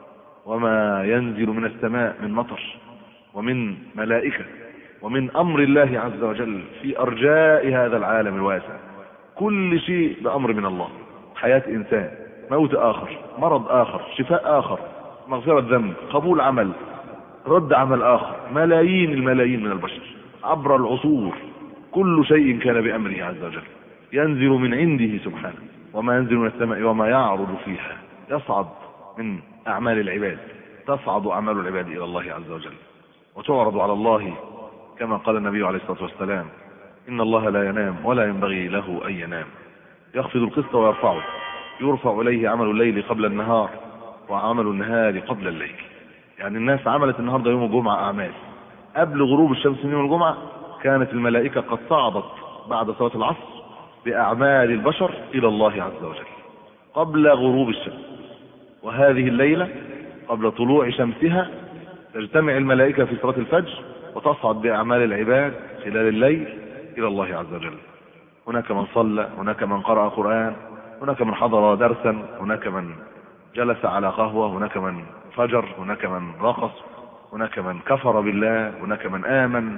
وما ينزل من السماء من مطر ومن ملائكة ومن أمر الله عز وجل في أرجاء هذا العالم الواسع، كل شيء بأمر من الله. حياة إنسان، موت آخر، مرض آخر، شفاء آخر، مغفرة ذنب، قبول عمل، رد عمل آخر، ملايين الملايين من البشر عبر العصور، كل شيء كان بأمره عز وجل، ينزل من عنده سبحانه. وما ينزل من السماء وما يعرض فيها، يصعد من أعمال العباد، تصعد أعمال العباد إلى الله عز وجل وتعرض على الله، كما قال النبي عليه الصلاة والسلام: إن الله لا ينام ولا ينبغي له أن ينام، يخفض القسط ويرفعه، يرفع إليه عمل الليل قبل النهار وعمل النهار قبل الليل. يعني الناس عملت النهارده يوم الجمعة أعمال، قبل غروب الشمس من يوم الجمعة كانت الملائكة قد صعدت بعد صلاة العصر بأعمال البشر إلى الله عز وجل قبل غروب الشمس. وهذه الليلة قبل طلوع شمسها تجتمع الملائكة في صلاة الفجر وتصعد بأعمال العباد خلال الليل إلى الله عز وجل. هناك من صلى، هناك من قرأ قرآن، هناك من حضر درسا، هناك من جلس على قهوة، هناك من فجر، هناك من رقص، هناك من كفر بالله، هناك من آمن.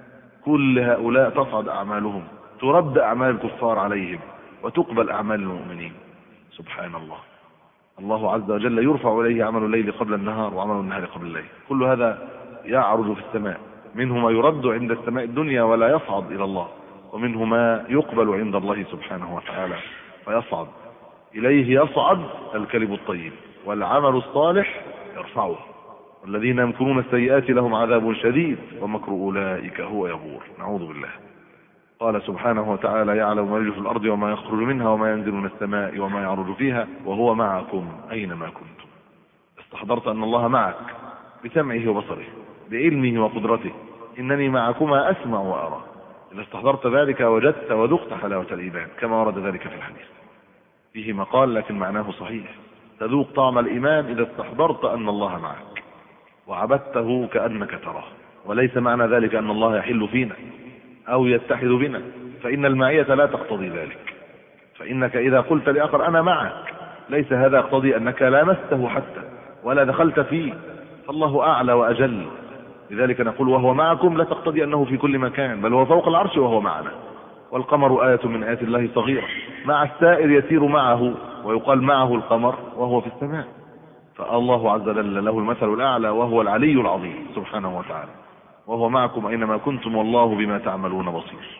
كل هؤلاء تصعد أعمالهم، ترد أعمال الكفار عليهم وتقبل أعمال المؤمنين. سبحان الله. الله عز وجل يرفع إليه عمل الليل قبل النهار وعمل النهار قبل الليل، كل هذا يعرج في السماء، منه ما يرد عند السماء الدنيا ولا يصعد إلى الله، ومنه ما يقبل عند الله سبحانه وتعالى فيصعد إليه. يصعد الكلم الطيب والعمل الصالح يرفعه، والذين يمكرون السيئات لهم عذاب شديد ومكر أولئك هو يبور. نعوذ بالله. قال سبحانه وتعالى: يعلم ما يلج في الأرض وما يخرج منها وما ينزل من السماء وما يعرج فيها وهو معكم أينما كنتم. استحضرت أن الله معك بسمعه وبصره، بعلمه وقدرته. إنني معكما أسمع وأرى. إذا استحضرت ذلك وجدت وذقت حلاوة الإيمان، كما ورد ذلك في الحديث. فيه مقال لكن معناه صحيح: تذوق طعم الإيمان إذا استحضرت أن الله معك وعبدته كأنك تراه. وليس معنى ذلك أن الله يحل فينا أو يتحد بنا، فإن المعية لا تقتضي ذلك. فإنك إذا قلت لآخر أنا معك، ليس هذا يقتضي أنك لامسته حتى ولا دخلت فيه، فالله أعلى وأجل. لذلك نقول وهو معكم لا تقتضي أنه في كل مكان، بل هو فوق العرش وهو معنا. والقمر آية من آيات الله صغيرة، مع السائر يسير معه، ويقال معه القمر وهو في السماء. فالله عز وجل له المثل الأعلى وهو العلي العظيم سبحانه وتعالى، وهو معكم أينما كنتم والله بما تعملون بصير.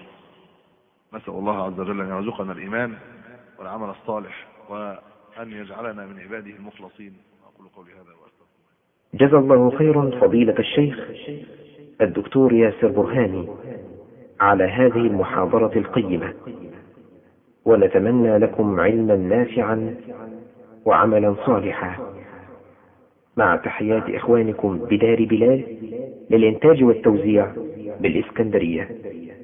نسأل الله عز وجل أن يرزقنا الإيمان والعمل الصالح، وأن يجعلنا من عباده المخلصين. أقول قولي هذا وأستغفر. جزا الله خيرا فضيلة الشيخ الدكتور ياسر برهامي على هذه المحاضرة القيمة، ونتمنى لكم علما نافعا وعملا صالحا، مع تحيات إخوانكم بدار بلال للإنتاج والتوزيع بالإسكندرية.